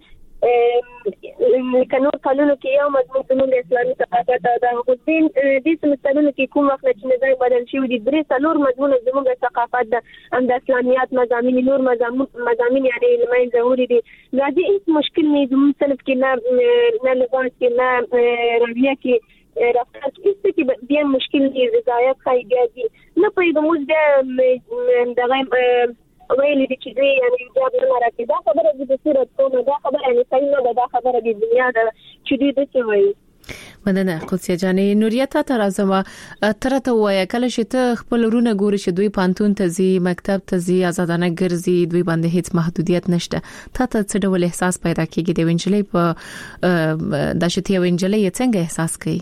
Speaker 4: که نور کلونو کې یو مضمون زموږ د اسلامي ثقافت او د دې سمسترونو کې کوم وخت چې نظام بدل شوي دي 3-4 مضمونه زموږ د ثقافت د هم د اسلامیات مضامین نور مضامین یعنې له منځه وړي دي. دا دې هیڅ مشکل نه زموږ صنف کې نه لباس کې نه رویه کې رفتار کې هیڅ کې بیا مشکل دی. رضایت ښایي بیا دي نه پوهېږم اوس بیا دغه ویلي دي چې دوی یعنې حجاب نه مراعاتوي. دا خبره زه د صورت کومه، دا خبره یعنې صحیح نه ده، دا خبره د دنیا ده چې دوی داسې وایي.
Speaker 3: مننه قدسیه جانې. نوریه ته راځم، ته راته ووایه کله چې ته خپل ورونه ګورې چې دوی پانتون ته ځي، مکتب ته ځي، ازادانه ګرځي، دوی باندې هیڅ محدودیت نشته، ته څه ډول احساس پیدا کېږي؟ د وینجلې په دا چې یو وینجلې څنګه احساس کوي؟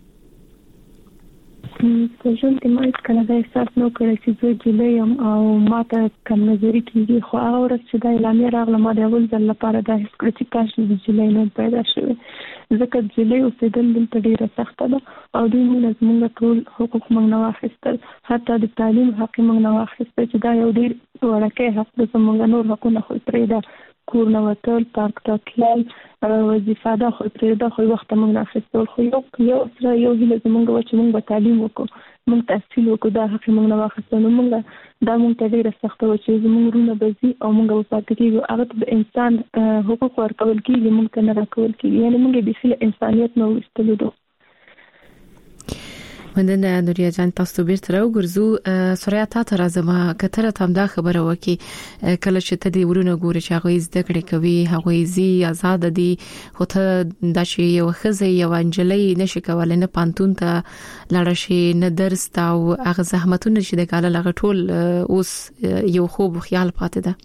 Speaker 5: په ژوند کې ما هیڅ کله دا احساس نه کړی چې زه جلۍ یم او ما ته کم نظري کېږي. خو هغه ورځ چې دا اعلامیه راغله ما د اول ځل لپاره دا حس کړی چې کاش د جلۍ نه پیدا شوې، ځکه جلۍ اوسېدل دلته ډېره سخته ده او دوی موږ زموږ ټول حقوق موږ نه واخیستل، حتی د تعلیم حق موږ نه واخیستل چې دا یو ډېر وړوکی حق ده. زموږ نور حقونه خو پرېږده، کور نه وتل، پارک ته تلل، وظیفه ده خو پرېږده، خو وخت موږ نه اخیستل. خو یو سره یو هیله زموږ وه چې موږ به تعلیم وکړو، موږ تحصیل وکړو، دا حق موږ نه واخیستل. نو موږ دا موږ ته ډېره سخته وه چې زموږ وروڼه به ځي او موږ به پاتې کېږو. هغه ته د انسان حقوق ورکول کېږي، موږ ته نه راکول کېږي، یعنې موږ یې بیخي له انسانیت نه ویستلو ده.
Speaker 3: مننه نوریا جان. تاسو بیرته راوګرځو. سوریا ته راځم، کتره تم دا خبره وکي کله چې ته دی ورونه ګوري چې هغه زده کړې کوي، هغه زی آزاد دي، خو ته د شی یو خزه یو انجلۍ نشي کولای نه پانتون ته لاړ شي نه درس تا او هغه زحمتونه چې د کاله لغه ټول اوس یو خوب خیال پاتې ده.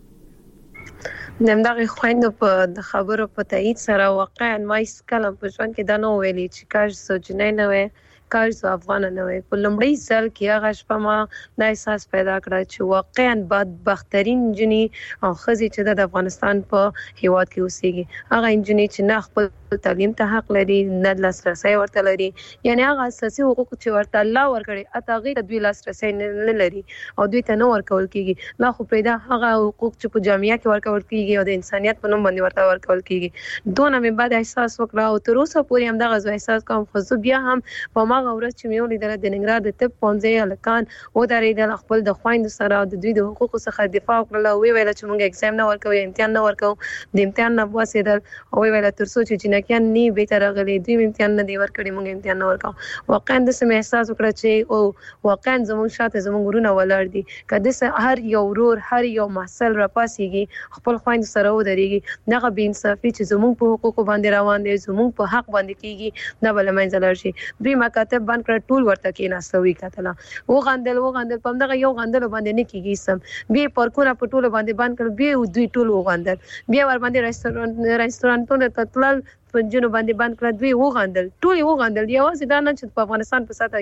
Speaker 7: نمدغه خويندو په خبرو په تایید سره واقعا ما هیڅ کلم په ژوند کې دا نه ویلي چې کاش زه جنۍ نه وې کارز افغان نه وي په لومړي ځل کې هغه شپه ما د احساس پیدا کړ چې واقعا بدبخترین جنې او خزي چې د افغانستان په هیواد کې اوسېږي هغه انجنیر چې نه خپل تعلیم ته حق لري نه لاسرسي ورته لري یعنی هغه اساسي حقوق چې ورته الله ورکړي اته غي د دوی لاسرسي نه لري او دوی ته نه ورکول کیږي لا خو پیدا هغه حقوق چې په جامعه کې ورکول کیږي او د انسانيت په نوم باندې ورته ورکول کیږي دونه مې بعد احساس وکړ او تر اوسه پورې هم دغه احساس کوم خو زه بیا هم په ما غوړ چې مې ولیدل د ننګرهار د طب پونځه الکان و درېدل خپل د خويند سره د دوی د حقوقو څخه دفاع وکړل او ویل چې موږ ایگزام نه ورکوي امتحان نه ورکو د امتحان نه واسیدل او ویل تر څو چې جنکیان نه به تر غلي دوی امتحان نه دی ورکړي موږ امتحان نه ورکو واقعا د سم احساس وکړ چې او واقعا زموږ شاته زموږ ورونه ولر دي کله هر یو ورور هر یو محصل را پاسيږي خپل خويند سره و درېږي دغه بے انصافي چې زموږ په حقوقو باندې روان دي زموږ په حق باندې کیږي نه بل منځ لرشي دوی مکاتب باندې کړ ټول ورته کې ناسوي کتل و غندل په دغه یو غندل باندې نه کیږي سم بیا پارکونه په ټول باندې باندې کړ بیا دوی ټول و غندل بیا ور باندې رستورانټونه تطلل پنځونو باندې باندې کړ دوی و غندل ټول و غندل یوازې دا نه چې په افغانستان په ساته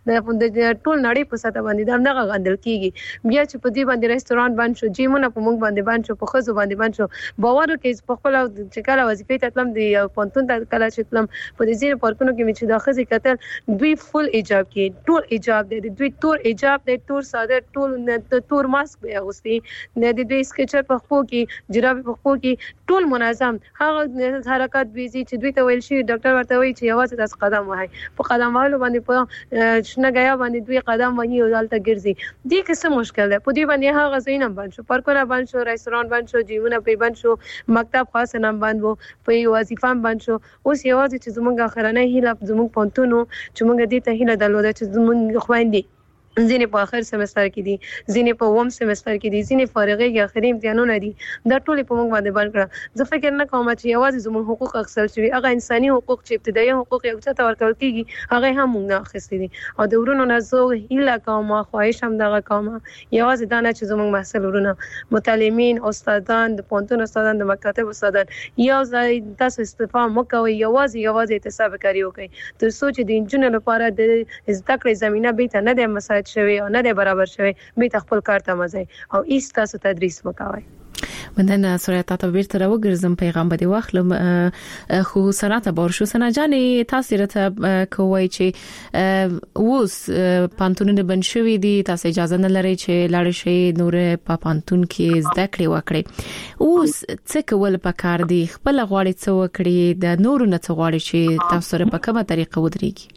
Speaker 7: کې د ټول نړۍ په ساته باندې دغه غندل کیږي بیا چې په دې باندې رستورانټ باندې شو جیمونه په موږ باندې باندې شو په خزو باندې باندې شو باور کې په خپل چې کله وظیفې ته تلم دی پونتون ته کله چې تلم په دې ځینې پارکونو کې چې د خزې کتل دوی فل ایجاب کې ټول ایجاب دی دوی تور ایجاب دی تور ساده ټول تور ماسک به اغوستي د دوی سکیچر په خپل کې جرابې په خپل کې ټول منظم هغه حرکت بيزي چې دوی ته ویل شي ډاکټر ورته وایي چې یوازې تاسو قدم وهاي په قدم وهلو باندې په شنه غیا باندې دوی قدم وهي او دلته ګرځي دې کې څه مشکل ده په دې باندې هغه زینم باندې شو پارکونه باندې شو رستورانټ باندې شو جیمونه په باندې شو مکتب خاص نام باندې په وظیفه باندې شو اوس یوازې چې زمونږ اخرنۍ هیله زمونږ پونتونو چې موږ دې ته هیله درلوده چې زمونږ خويندې ځینې په اخر سمستر کې دي ځینې په ووم سمستر کې دي ځینې فارغي یا اخري امتحانونه دي دا ټول په موږ باندې باندې کړه زه فکر نه کوم چې یوازې زموږ حقوق اخیستل شوی هغه انساني حقوق چې ابتدایي حقوق یو څه ورکول کیږي هغه هم موږ نه اخیستي دي او د ورونو نه زه هیله کوم خواهش هم دغه کوم یوازې دا نه چې زموږ محصل ورونه متعلمین استادان د پونتون استادان د مکاتب استادان یو ځای تاسو استفاده مکوئ یوازې احتساب کوي تر څو چې د انجنونو لپاره د زده کړې زمينه به ته نه د مساعد شوی او نه د برابر شوی به خپل کار ته مزه او ایست تاسو تدریس وکوي
Speaker 3: مندنه سوریا تاسو بیرته راوګرځم پیغام به دی واخلم خو سناته بورشو سنا جانې تاسو راته کوی چې اوس پانتونونه بنشوي دي تاسو اجازه نه لري چې لاړ شي نور په پانتون کې زده کړې وکړي اوس څه کول پکار دي خپل غواړي څه وکړي د نور نه څه غواړي چې تاسو سره په کومه طریقه ودرېږي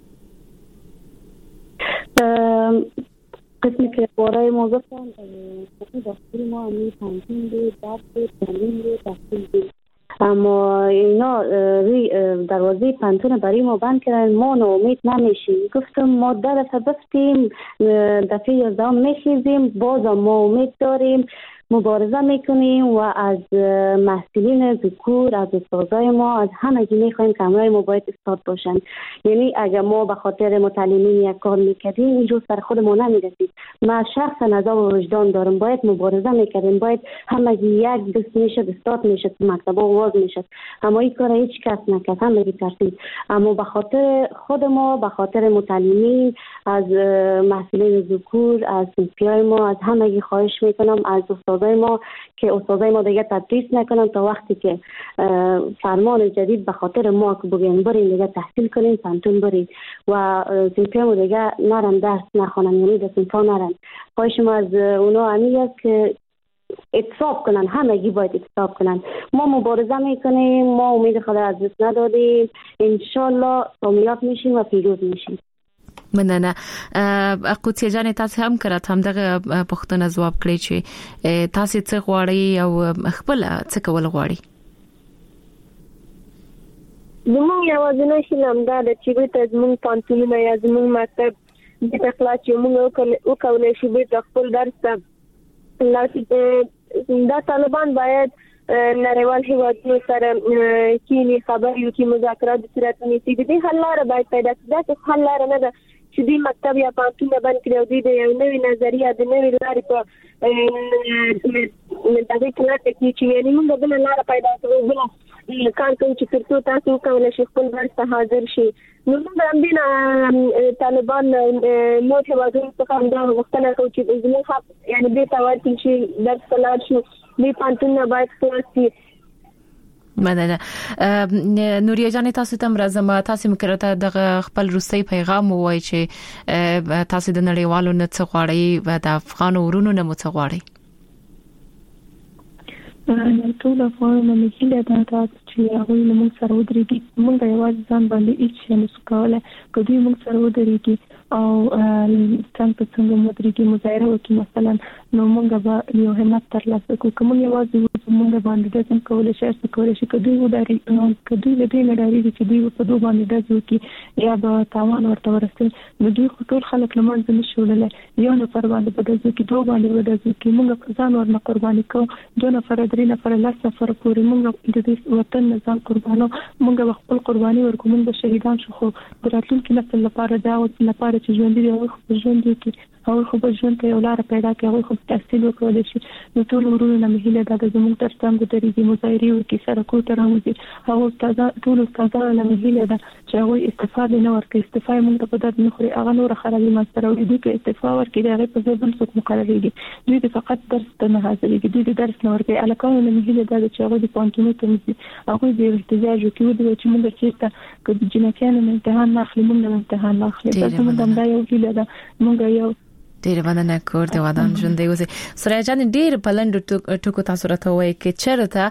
Speaker 6: قسمی که برای ما گفتن دستور ما امی پانتون دی درس تعلیم دی تحصیل دی اما اینا روی دروازه پانتون برای ما بند کردن ما ناامید نمیشیم گفتم ما در دفعه بفتیم دفعه 11 میخیزیم باز ما امید داریم مبارزه میکنیم و از محصولین ذکور از استادای ما از همگی میخوایم که همراه ما باید استاد باشن یعنی اگر ما به خاطر متعلمین یک کار میکردیم این روز سر خود ما نمیرسید ما شخصا عذاب و وجدان دارم باید مبارزه میکردیم باید همگی یک دست میشد استاد میشد مکتب آواز میشد اما این کار هیچ کس نکرد همگی ترسید اما به خاطر خود ما به خاطر متعلمین از محصولین ذکور از سوپیای ما از همگی خواهش میکنم از ما که استادای ما دیگه تدریس نکنن تا وقتی که فرمان جدید به خاطر ما که بگین برین دیگه تحصیل کنین پانتون برین و سنفیمو دیگه نرم درس نخونن یعنی در سنفا نرم خواهش ما از اونا همی است که اتصاب کنن همگی باید اتصاب کنن ما مبارزه میکنیم ما امید خدا از دست ندادیم انشالله کامیاب میشیم و پیروز میشیم
Speaker 3: مننه قوتیه جان تاسو هم کړه هم دغه پښتنه جواب کړی چې تاسو څه غواړئ او خپل څه کول غواړئ
Speaker 4: زموږ یوازینی شیلم دا چې به زموږ پانتونونه یا زموږ مکتب د اخلاص یو موږ وکولای شو به خپل درس ته دا طالبان باید نړیوال هیوادونو سره کینی خبرې وکړي مذاکرات د صورت نیسي د دې حل لاره باید پیدا شي دا حل لاره نه ده چې دې مکتب یا پانتون باندې کړو دې یو نوې نظریه د نوې لارې په دغه کله چې یعنی موږ بل لار پیدا کوو بل کار کوي چې ترڅو تاسو کولای شئ خپل ورته حاضر شي نو موږ هم دینه طالبان نو ته وایي چې کوم دا وختونه کوي چې زموږ حق یعنی به تاوتل شي درس کولای شي دې پانتون باید خلاص شي
Speaker 3: مننه نوریا جان تاسو ته مرزم تاسو مکرته د خپل روسي پیغام وای چې تاسو د نړیوالو نه څه غواړي و د افغان ورونو نه مڅ غواړي
Speaker 5: ټول افغانانو مهیله ده چې هغه موږ سره ودرېږي موږ یوازې ځان باندې هیڅ نه سکوله کدی موږ سره ودرېږي او څنګه مدرګي مظاهره وکړي مثلا نو موږ به یو همت ترلاسه کوو کوم یوازې موږ باندې د څنګه کولای شي کدی وداري کدی له دې لري چې دوی په دوه باندې د ځوکي یا به تاوان ورته ورسي نو دوی ټول خلک لمونځ نشولل یو نفر باندې په دې کې دوه باندې د ځوکي موږ ځان ورنه قرباني کوو دوه نفر درې نفر لا سفر پورې موږ د دې وطن ځان قربانو موږ خپل قرباني ورکوو موږ شهیدان شو خو دراتلونکي نسل لپاره دا او لپاره چې ژوند دی او ژوند دی او خو په ژوند کې یو لار پیدا کوي او خو تحصیل وکړي شي نو ټول ورونو نه مهیله ده د زموږ تر څنګ درېږي مظاهره وکړي سره کو تر راوځي او ټول استادانو نه مهیله ده چې هغه استفاده نه ورکړي استفاده موږ په دې نه خوري هغه نور خرابې مستر او دې کې استفاده ورکړي هغه په ځبل څوک مقرريږي دوی فقط درس ته نه حاضرېږي دوی درس نه ورکړي الکانو نه مهیله ده چې هغه د پانتونو ته نشي هغه د احتجاج وکړي چې موږ چیرته کله جنکیان نه امتحان اخلي موږ نه امتحان اخلي تاسو موږ هم دا یو هیله ده موږ یو
Speaker 3: ډیر باندې کور دی ودان ژوند دی وځي سره جان ډیر بلند ټکو تاسو راته وای کې چرته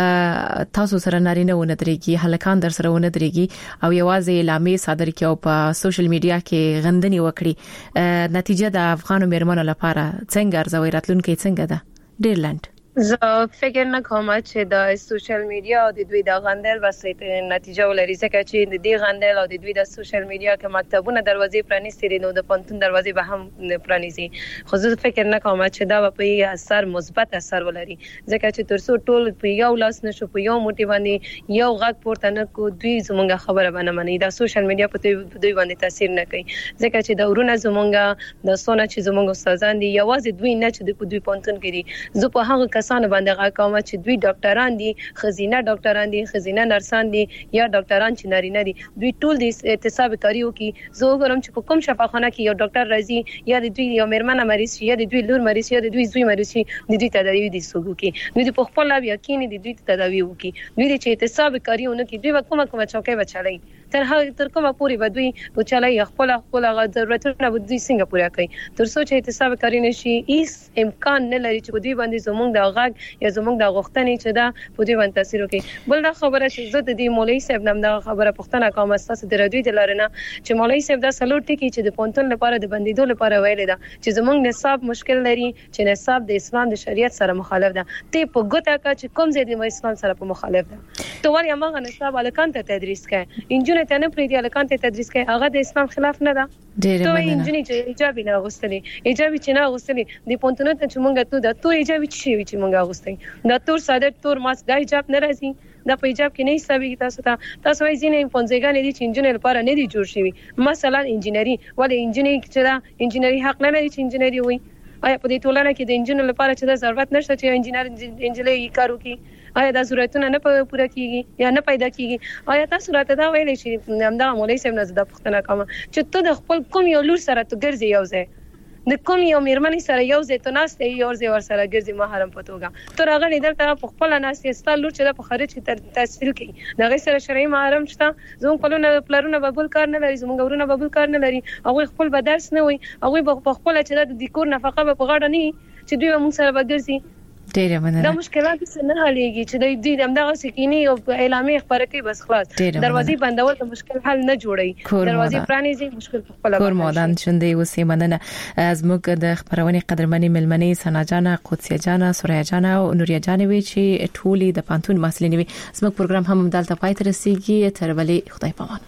Speaker 3: تاسو سره نارینه ونه درېږي هلکان در سره ونه درېږي او یوازې اعلامي صادر کیو په سوشل میډیا کې غندنی وکړي نتیجه د افغانو میرمنو لپاره څنګه ارزوي راتلونکي څنګه ده ډیر لاند
Speaker 7: زه فکر نه کوم چې د سوشل میډیا او د دوی د غندل وسیته نتیجه ولري ځکه چې د دې غندل او د دوی د سوشل میډیا کې مکتبونه دروازې پرانیستي نو د پانتون دروازې به هم پرانیزي خو زه فکر نه کوم چې دا په اثر مثبت اثر ولري ځکه چې ترڅو ټول په یو لاس نشو په یو موټي باندې یو غږ پورته نه کو دوی زمونږ خبره باندې مني دا سوشل میډیا په دوی باندې تاثیر نه کوي ځکه چې د ورونه زمونږ د سونه چې زمونږ استادان دي یوازې دوی نه چې د دوی پانتون کوي زه په هغه کسانو باندې غاکوم چې دوی ډاکټران دي خزینه ډاکټران دي خزینه نرسان دي یا ډاکټران چې نارینه دي دوی ټول د احتساب کاریو کې زه وګورم چې په کوم شفاخانه کې یو ډاکټر راځي یا د دوی یو میرمن مریض یا د دوی لور مریض یا د دوی زوی مریض د دوی تداوی دي سوګو کې دوی په خپل لا یقین دي دوی تداوی وکي دوی چې احتساب کاریونه کې دوی کومه چوکۍ بچلای تر کومه پوری بدوی او چلای خپل ضرورتونه دوی څنګه پوره کوي ترڅو چې احتساب کاری نشي هیڅ امکان نه لري چې دوی باندې زموږ د غږ یا زموږ د غوښتنې چې دا په دوی باندې تاثیر وکړي بل دا خبره چې زه د دې مولوی صاحب نام دا خبره پښتنه کوم اساس د ردوی د لارنه چې مولوی صاحب دا سلوټ ټکی چې د پونتون لپاره د بندیدو لپاره ویل دا چې زموږ نصاب مشکل لري چې نصاب د اسلام د شریعت سره مخالف ده ته په ګوته کا چې کوم ځای د اسلام سره په مخالف ده تو ولې هغه نصاب الکان ته تدریس کوي انجینر ته نه پریدي الکان ته تدریس کوي هغه د اسلام خلاف نه ده تو انجینر چې ایجابي نه غوښتلې ایجابي چې نه غوښتلې د پونتون ته چې مونږ ته د تو ایجابي چې مونږ غوښتې دا تور ساده تور ماس دا ایجاب نه راځي دا په ایجاب کې نه حسابي تاسو وایي ځینې پونځګان دي چې انجینر لپاره نه دي جوړ شوی مثلا انجینری ولې انجینری چې دا انجینری حق نه لري چې انجینری وي آیا په دې ټولنه کې د انجینر لپاره چې دا ضرورت نشته چې انجینری کار وکړي آیا دا ضرورتونه نه پوره کیږي یا نه پیدا کیږي آیا تاسو راته دا ویلې چې همدا مولوی صاحب نه زده پښتنه کوم چې ته د خپل کوم یو لور سره ته ګرځي یو ځای د کوم یو میرمنې سره یو ځای ته ناست یو ځای ور سره ګرځي محرم پتوګه تر هغه نه دلته په خپل ناست ستاسو لور چې د خارج کې تحصیل کوي دا غي سره شرعي محرم شته زموږ پلونه پلرونه ببل کار نه لري زموږ ورونه ببل کار نه لري هغه خپل به درس نه وي هغه په خپل چې د دکور نفقه په غاړه نه چې دوی موږ سره بګرځي
Speaker 3: ډیره مننه
Speaker 7: دا مشکلات څه نه حلېږي چې دوی دغه سکینی او اعلامي خبره کوي بس خلاص دروازې بندول د مشکل حل نه جوړي دروازې پرانیزي مشکل په خپل
Speaker 3: کور مودان شوندې وسې مننه از موږ د خبرونې قدرمنې ملمنې سنا جان قدسیه جان سوریا جان او نوریا جان وی چې ټولې د پانتون مسلې نیوي زموږ پروګرام هم دلته پای ته رسیدي تر ولې خدای پامان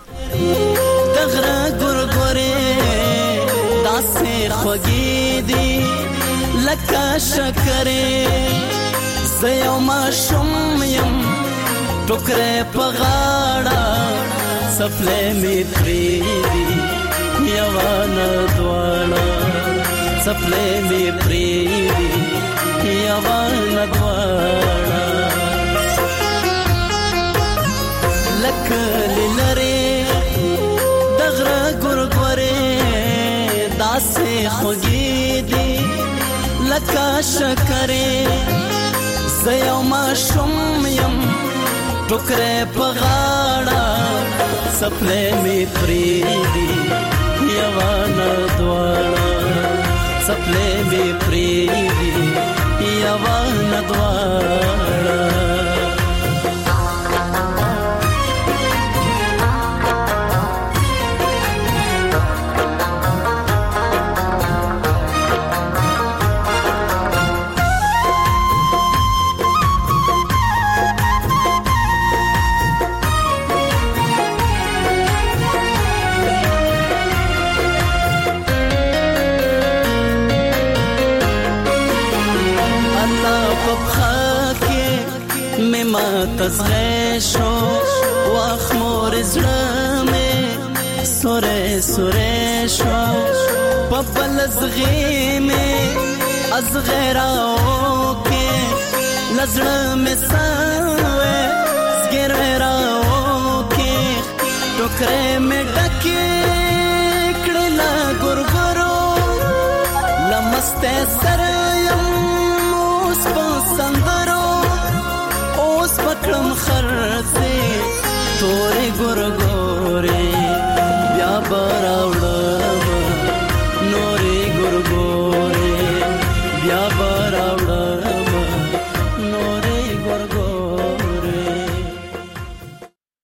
Speaker 3: دغره ګورګورې داسې خوږې دي لکه شکرې زيو ما شوم يم ټوکرې په غاړه سپلې می پریدي
Speaker 8: یوانا دواړه څپلې مې پرېږدي یوانا دواړه لکه لرې د غره ګورګورې داسې خوږې دي لکه شکرې زه یو ماشوم یم ټوکرې په غاړه څپلې مې پرېږدي یوانا دواړه څپلې مې پرېږدي یوانا دواړه تزغشو واخمور زړمه سورې سورې شو پپل زغیمه از غیراو کې لزړمه سوې زګراو کې ټوکرې مې ډکې کړلا ګورګورو لمسته سره یم اوس په سندرو اوس پکړم خرڅه تو